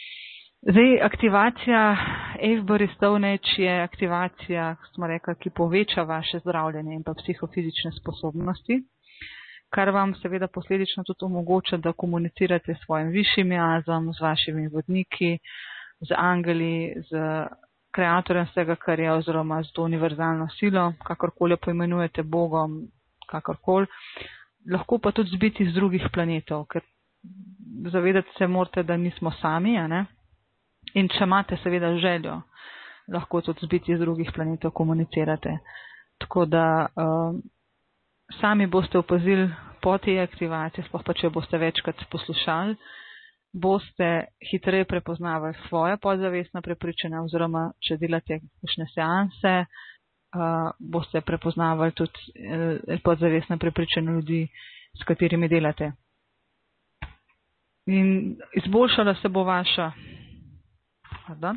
Zdaj, aktivacija Avebury Stone Age je aktivacija, smo rekli, ki poveča vaše zdravljenje in pa psihofizične sposobnosti, kar vam seveda posledično tudi omogoča, da komunicirate s svojim višjim jazom, z vašimi vodniki, z angeli, z kreatorjem vsega, kar je, oziroma z to univerzalno silo, kakorkoli poimenujete Bogom, kakorkoli. Lahko pa tudi zbiti z drugih planetov, ker zavedati se morate, da nismo sami, a ne? In če imate seveda željo, lahko tudi zbiti z drugih planetov komunicirate. Tako da um, sami boste opazili po tej aktivaciji, sploh pa če boste večkrat poslušali, boste hitreje prepoznavali svoje podzavestna prepričanja, oziroma če delate kakšne seanse, uh, boste prepoznavali tudi uh, podzavestna prepričanja ljudi, s katerimi delate. In izboljšala se bo vaša Pardon.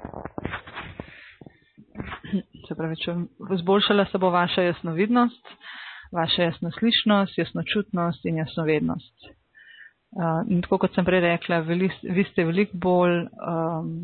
Se pravi, če izboljšala se bo vaša jasnovidnost, vaša jasnoslišnost, jasnočutnost in jasnovednost. Uh, in tako kot sem prej rekla, vi, vi ste veliko bolj, um,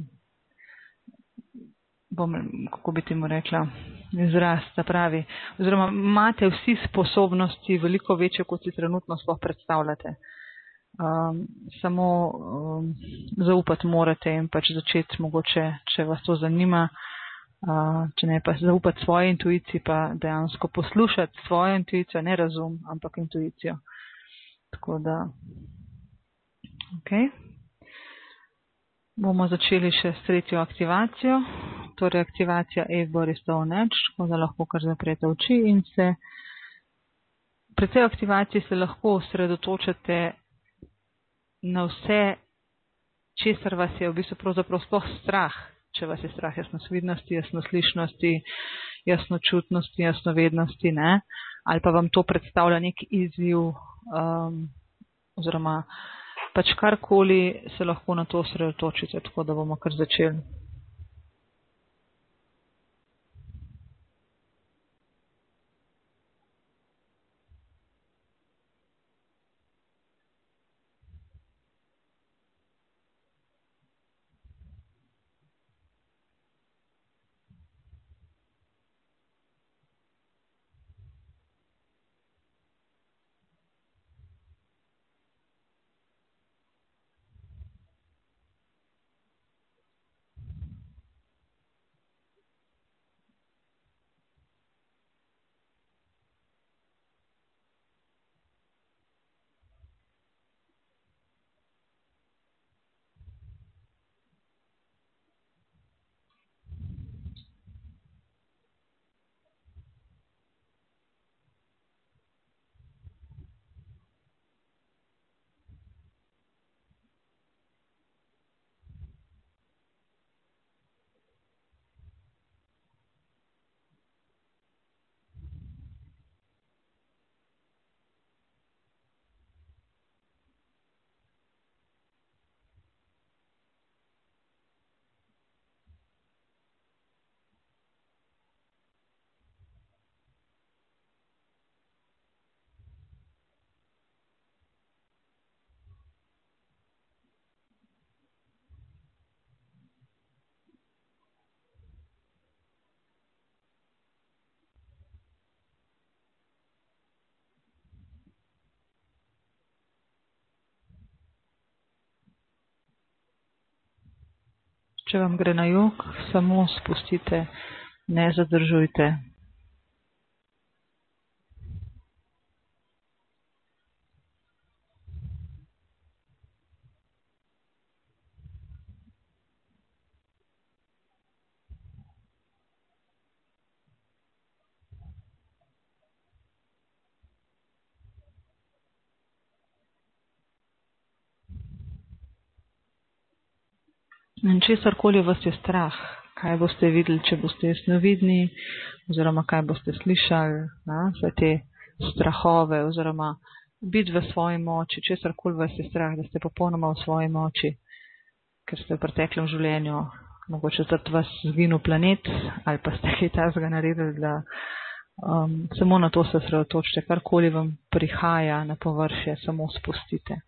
bom, kako bi ti mu rekla, izraz, ta pravi, oziroma imate vsi sposobnosti veliko večje, kot si trenutno sploh predstavljate. Um, samo um, zaupati morate in pač začeti mogoče, če vas to zanima, uh, če ne pa zaupati svoji intuiciji, pa dejansko poslušati svojo intuicijo, ne razum, ampak intuicijo. Tako da, ok. Bomo začeli še s tretjo aktivacijo, torej aktivacija Avebury Stone Age, tako da lahko kar zaprete oči in se pri tej aktivaciji se lahko osredotočate na vse, česar vas je v bistvu pravzaprav sploh strah, če vas je strah jasnosvidnosti, jasnoslišnosti, jasnočutnosti, jasnovednosti, ne, ali pa vam to predstavlja nek izziv, um, oziroma pač karkoli se lahko na to osredotočite, tako da bomo kar začeli. Če vam gre na jug, samo spustite, ne zadržujte. In česarkoli vas je strah, kaj boste videli, če boste jasnovidni, oziroma kaj boste slišali, na, vse te strahove, oziroma biti v svoji moči, česarkoli vas je strah, da ste popolnoma v svoji moči, ker ste v preteklem življenju, mogoče zaradi vas zginil planet, ali pa ste kaj takega naredili, da um, samo na to se osredotočite, karkoli vam prihaja na površje, samo spustite.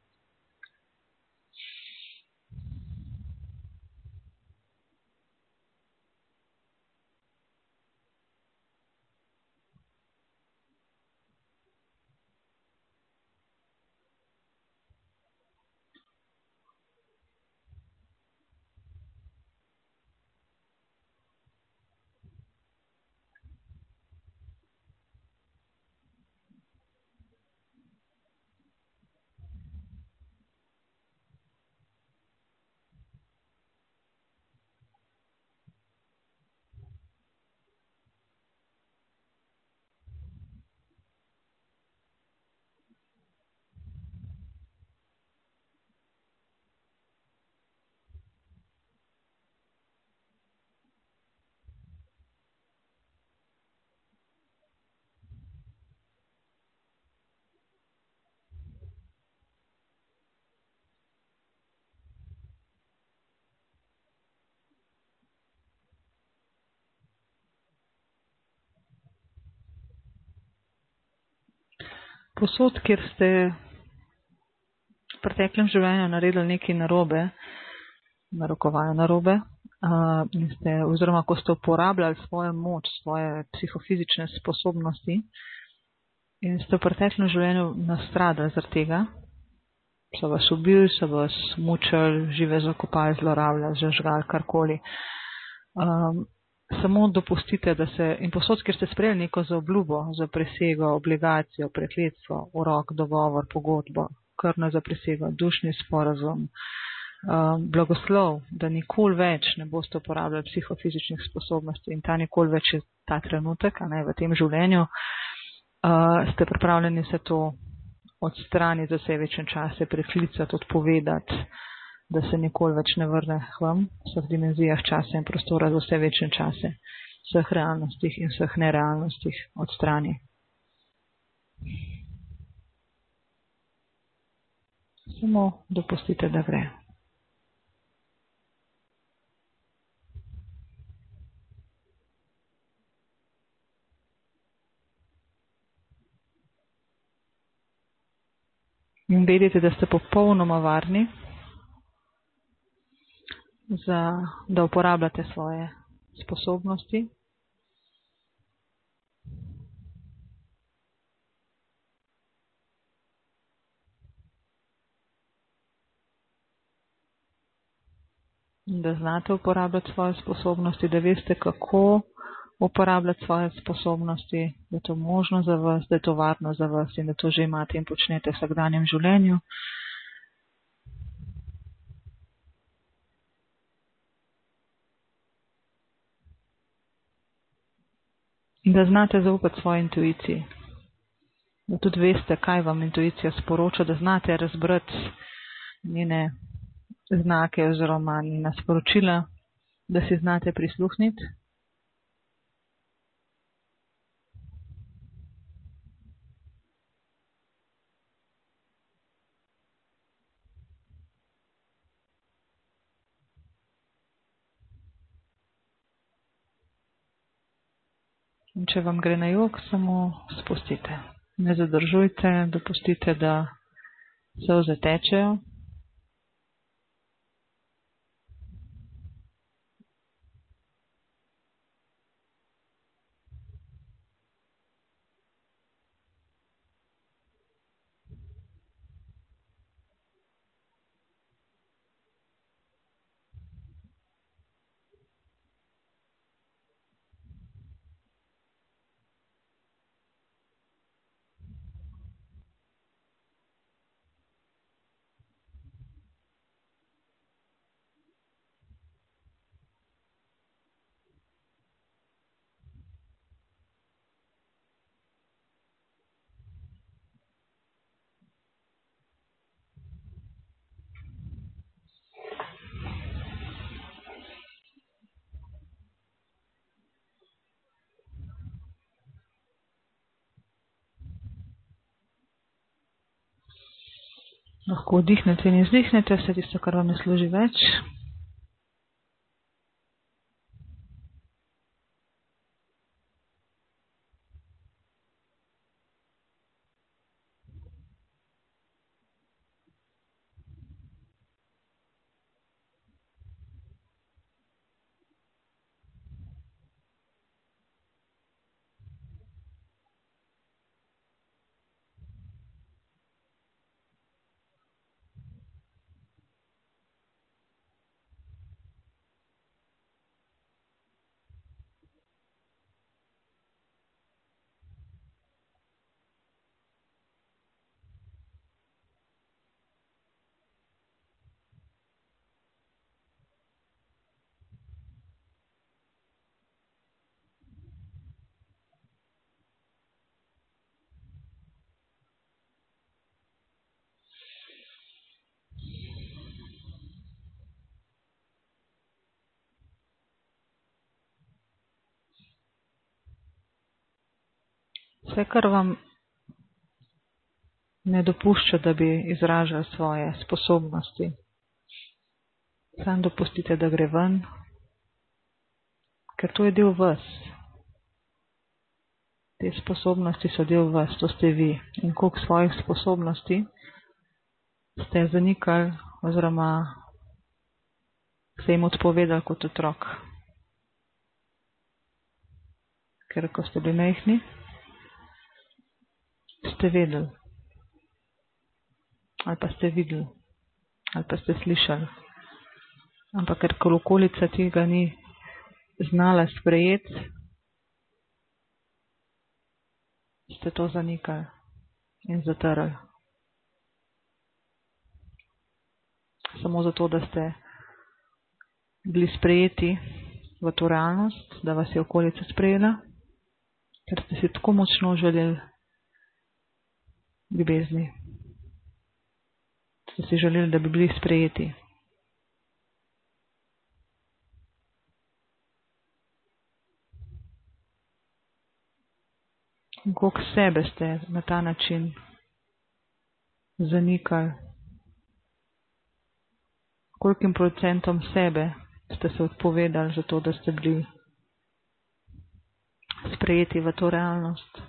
Posod, kjer ste v preteklem življenju naredili nekaj narobe, narokovano narobe, uh, in ste, oziroma ko ste uporabljali svojo moč, svoje psihofizične sposobnosti in ste v preteklem življenju nastradali zaradi tega, so vas ubili, so vas mučili, žive zakopali, zlorabljali, zažgali, karkoli. Um, Samo dopustite, da se, in posod, kjer ste sprejeli neko zaobljubo, za presego, obligacijo, prekletstvo, urok, dogovor, pogodbo, krvno za presego, dušni sporazum, um, blagoslov, da nikoli več ne boste uporabljali psihofizičnih sposobnosti in ta nikoli več je ta trenutek, a ne v tem življenju, uh, ste pripravljeni se to odstraniti za vse večne čase, preklicati, odpovedati, da se nikoli več ne vrne k vam v vseh dimenzijah časa in prostora za vse večne čase, vseh realnostih in vseh nerealnostih odstrani. Samo dopustite, da gre. In vedite, da ste popolnoma varni, za, da uporabljate svoje sposobnosti. Da znate uporabljati svoje sposobnosti, da veste, kako uporabljati svoje sposobnosti, da je to možno za vas, da je to varno za vas in da to že imate in počnete v vsakdanjem življenju. In da znate zaupati svoji intuiciji. Da tudi veste, kaj vam intuicija sporoča, da znate razbrati njene znake oziroma njena sporočila, da si znate prisluhniti. In če vam gre na jug, samo spustite. Ne zadržujte, dopustite, da solze tečejo. Lahko vdihnete in izdihnete vse tisto, kar vam ne služi več. Vse, kar vam ne dopušča, da bi izražali svoje sposobnosti, samo dopustite, da gre ven, ker to je del vas. Te sposobnosti so del vas, to ste vi. In koliko svojih sposobnosti ste zanikali oziroma se jim odpovedali kot otrok. Ker ko ste bili majhni, ste vedeli, ali pa ste videli, ali pa ste slišali. Ampak ker okolica tega ni znala sprejeti, ste to zanikali in zatrli. Samo zato, da ste bili sprejeti v to realnost, da vas je okolica sprejela, ker ste si tako močno želeli ljubezni. Ste si želeli, da bi bili sprejeti. In koliko sebe ste na ta način zanikali, kolikim procentom sebe ste se odpovedali za to, da ste bili sprejeti v to realnost.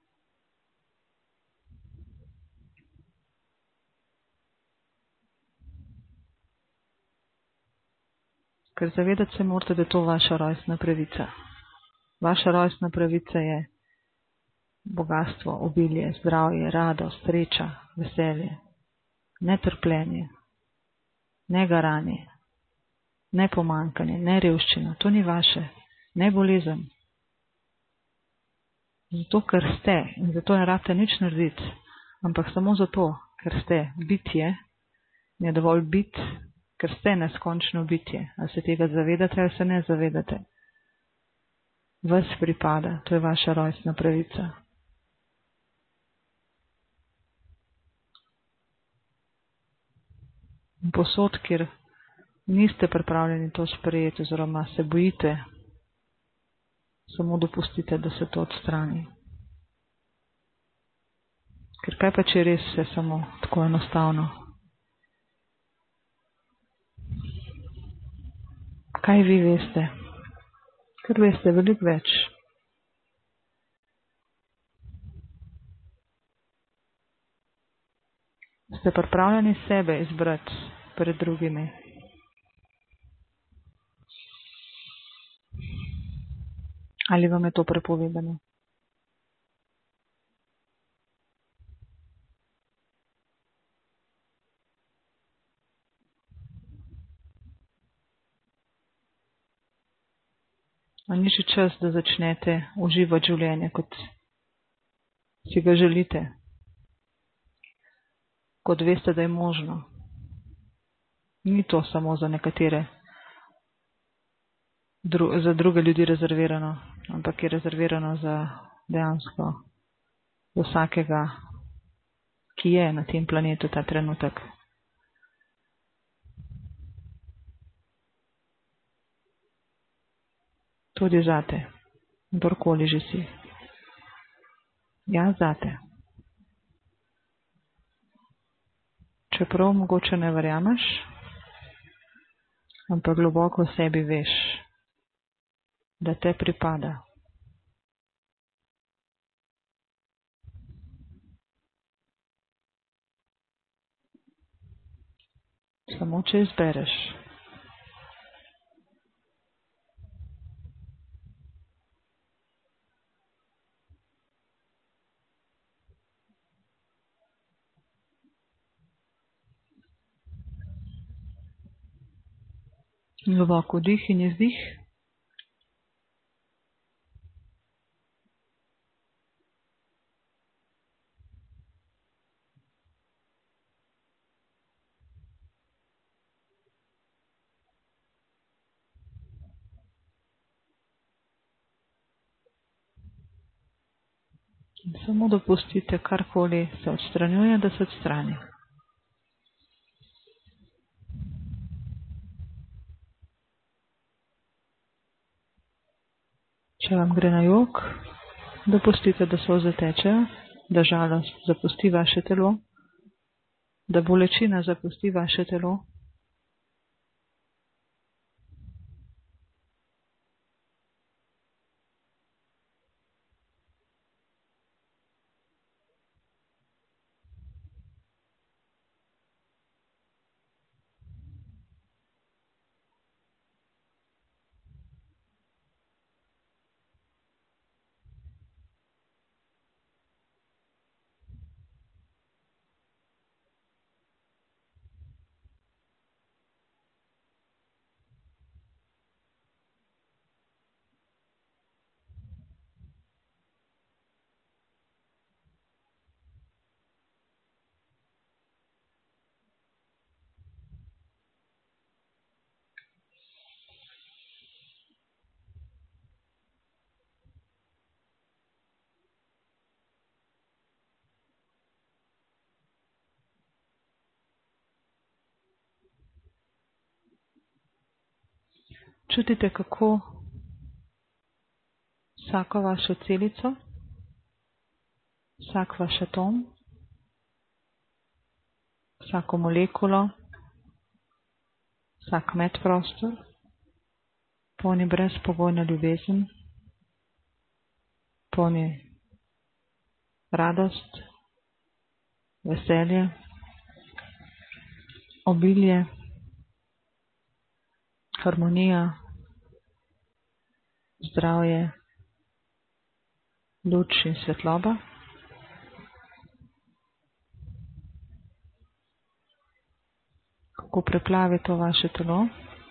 Ker zavedati se morate, da je to vaša rojstna pravica. Vaša rojstna pravica je bogatstvo, obilje, zdravje, radost, sreča, veselje, ne trpljenje, ne garanje, ne pomanjkanje, ne revščina. To ni vaše, ne bolezen. Zato, ker ste, in zato ne rabite nič narediti, ampak samo zato, ker ste bitje, je dovolj biti, ker ste neskončno bitje. Ali se tega zavedate, ali se ne zavedate. Vas pripada, to je vaša rojstna pravica. In posod, kjer niste pripravljeni to sprejeti, oziroma se bojite, samo dopustite, da se to odstrani. Ker kaj pa, če res je samo tako enostavno? Kaj vi veste? Ker veste veliko več. Ste pripravljeni sebe izbrati pred drugimi. Ali vam je to prepovedano? A ni še čas, da začnete uživati življenje, kot si ga želite? Kot veste, da je možno. Ni to samo za nekatere, dru, za druge ljudi rezervirano, ampak je rezervirano za dejansko vsakega, ki je na tem planetu ta trenutek. Tudi zate, kdorkoli že si. Ja, zate. čeprav mogoče ne verjameš, ampak globoko v sebi veš, da te pripada. Samo če izbereš. Globoko vdih in izdih. In samo dopustite, karkoli se odstranjuje, da se odstrani. Če vam gre na jok, dopustite, da solze tečejo, da žalost zapusti vaše telo, da bolečina zapusti vaše telo. Čutite, kako vsako vašo celico, vsak vaš atom, vsako molekulo, vsak medprostor polni brezpogojno ljubezen, polni radost, veselje, obilje, harmonija, zdravje, luč in svetloba. Kako preplavi to vaše telo.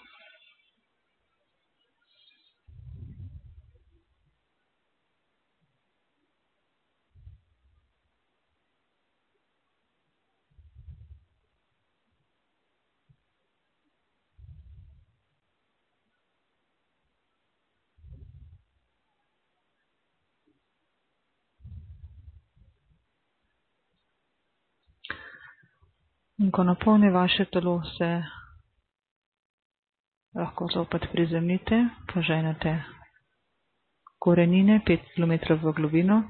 In ko napolni vaše telo, se lahko zopet prizemljite, poženete korenine pet kilometrov v globino.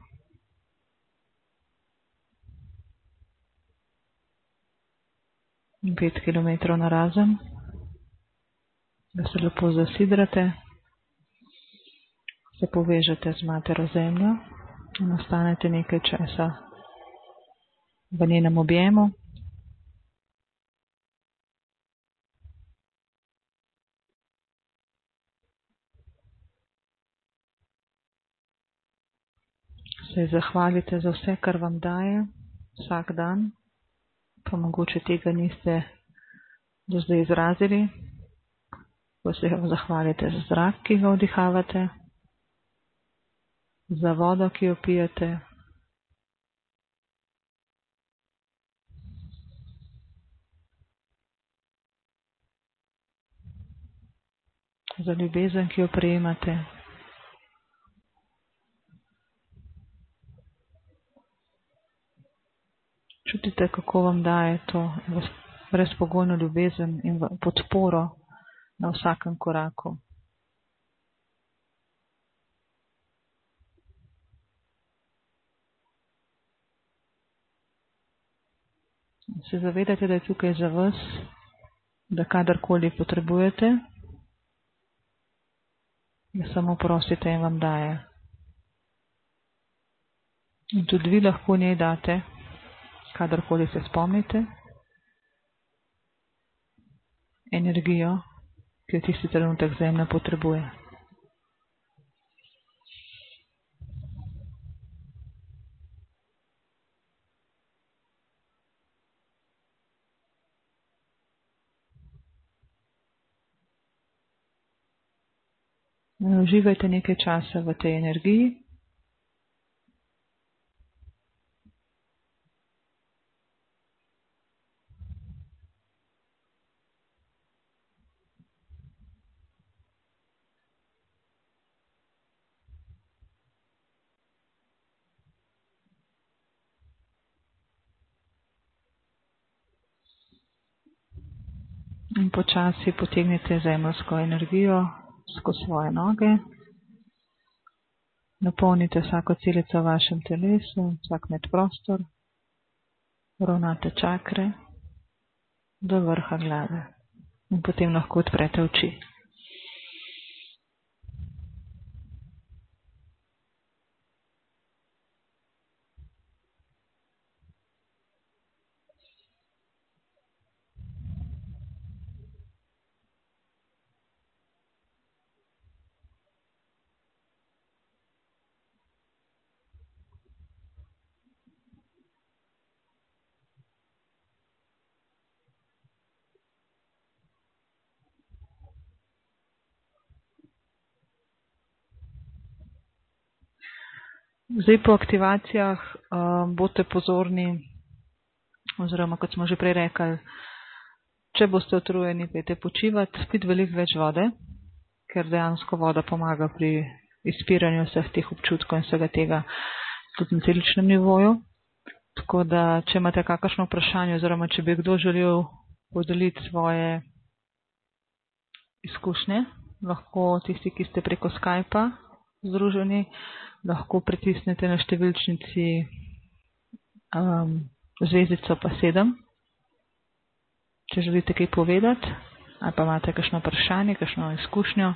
In pet kilometrov narazen, da se lepo zasidrate, se povežete z matero zemljo in ostanete nekaj časa v njenem objemu. Se zahvalite za vse, kar vam daje vsak dan, pa mogoče tega niste do zdaj izrazili. Ko se zahvalite za zrak, ki ga vdihavate, za vodo, ki jo pijete, za ljubezen, ki jo prejemate. Čutite, kako vam daje to brezpogojno ljubezen in podporo na vsakem koraku. Se zavedate, da je tukaj za vas, da kadarkoli potrebujete, da samo prosite in vam daje. In tudi vi lahko njej date, kadarkoli se spomnite, energijo, ki jo tisti trenutek Zemlja potrebuje. Uživajte nekaj časa v tej energiji. In počasi potegnite zemeljsko energijo skozi svoje noge. Napolnite vsako celico v vašem telesu, vsak medprostor. Uravnate čakre do vrha glave. In potem lahko odprete oči. Zdaj po aktivacijah um, boste pozorni, oziroma kot smo že prej rekli, če boste utrujeni, pejte počivati, spiti veliko več vode, ker dejansko voda pomaga pri izpiranju vseh teh občutkov in vsega tega tudi na celičnem nivoju. Tako da, če imate kakršno vprašanje, oziroma če bi kdo želel podeliti svoje izkušnje, lahko tisti, ki ste preko Skypa združeni, lahko pritisnete na številčnici um, zvezdico pa sedem, če želite kaj povedati, ali pa imate kakšno vprašanje, kakšno izkušnjo.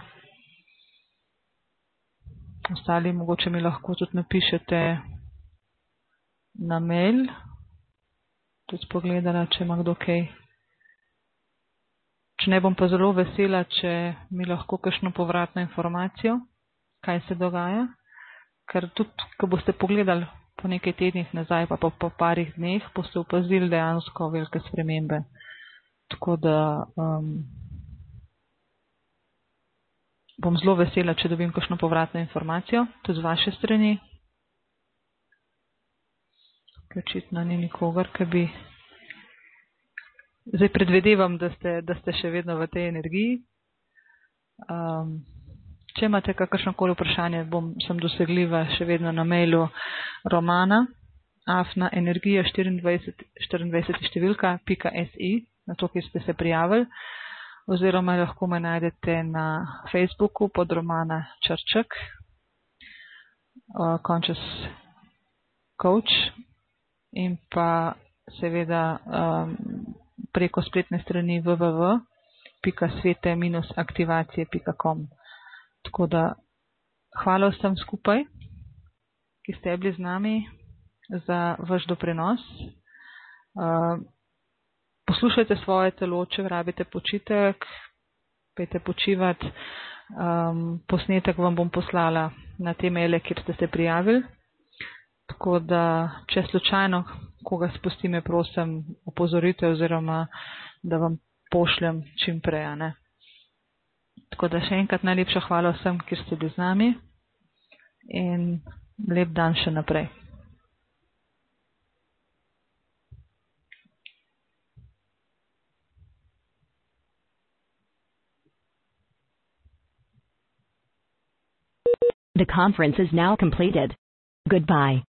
Ostali mogoče mi lahko tudi napišete na mail, tudi pogledala, če ima kdo kaj. Če ne, bom pa zelo vesela, če mi lahko kakšno povratno informacijo, kaj se dogaja. Ker tudi, ko boste pogledali po nekaj tednih nazaj, pa po, po parih dneh, boste opazili dejansko velike spremembe. Tako da um, bom zelo vesela, če dobim kakšno povratno informacijo, tudi z vaše strani. Ker očitno ni nikogar, ki bi... Zdaj predvidevam, da ste, da ste še vedno v tej energiji. Um, Če imate kakršnokoli vprašanje, bom, sem dosegljiva še vedno na mailu romana afna energija štiriindvajset štiriindvajset številka pika si, na to, ki ste se prijavili, oziroma lahko me najdete na Facebooku pod Romana Črček, uh, Conscious Coach, in pa seveda um, preko spletne strani w w w pika svete aktivacije pika com. Tako da hvala vsem skupaj, ki ste bili z nami, za vaš doprinos. Uh, poslušajte svoje telo, če rabite počitek, pejte počivati. Um, posnetek vam bom poslala na te maile, kjer ste se prijavili. Tako da, če slučajno koga spustim, me prosim opozorite, oziroma da vam pošljem čim prej, ne. Tako da še enkrat najlepša hvala vsem, ki ste bili z nami, in lep dan še naprej. The conference is now completed. Goodbye.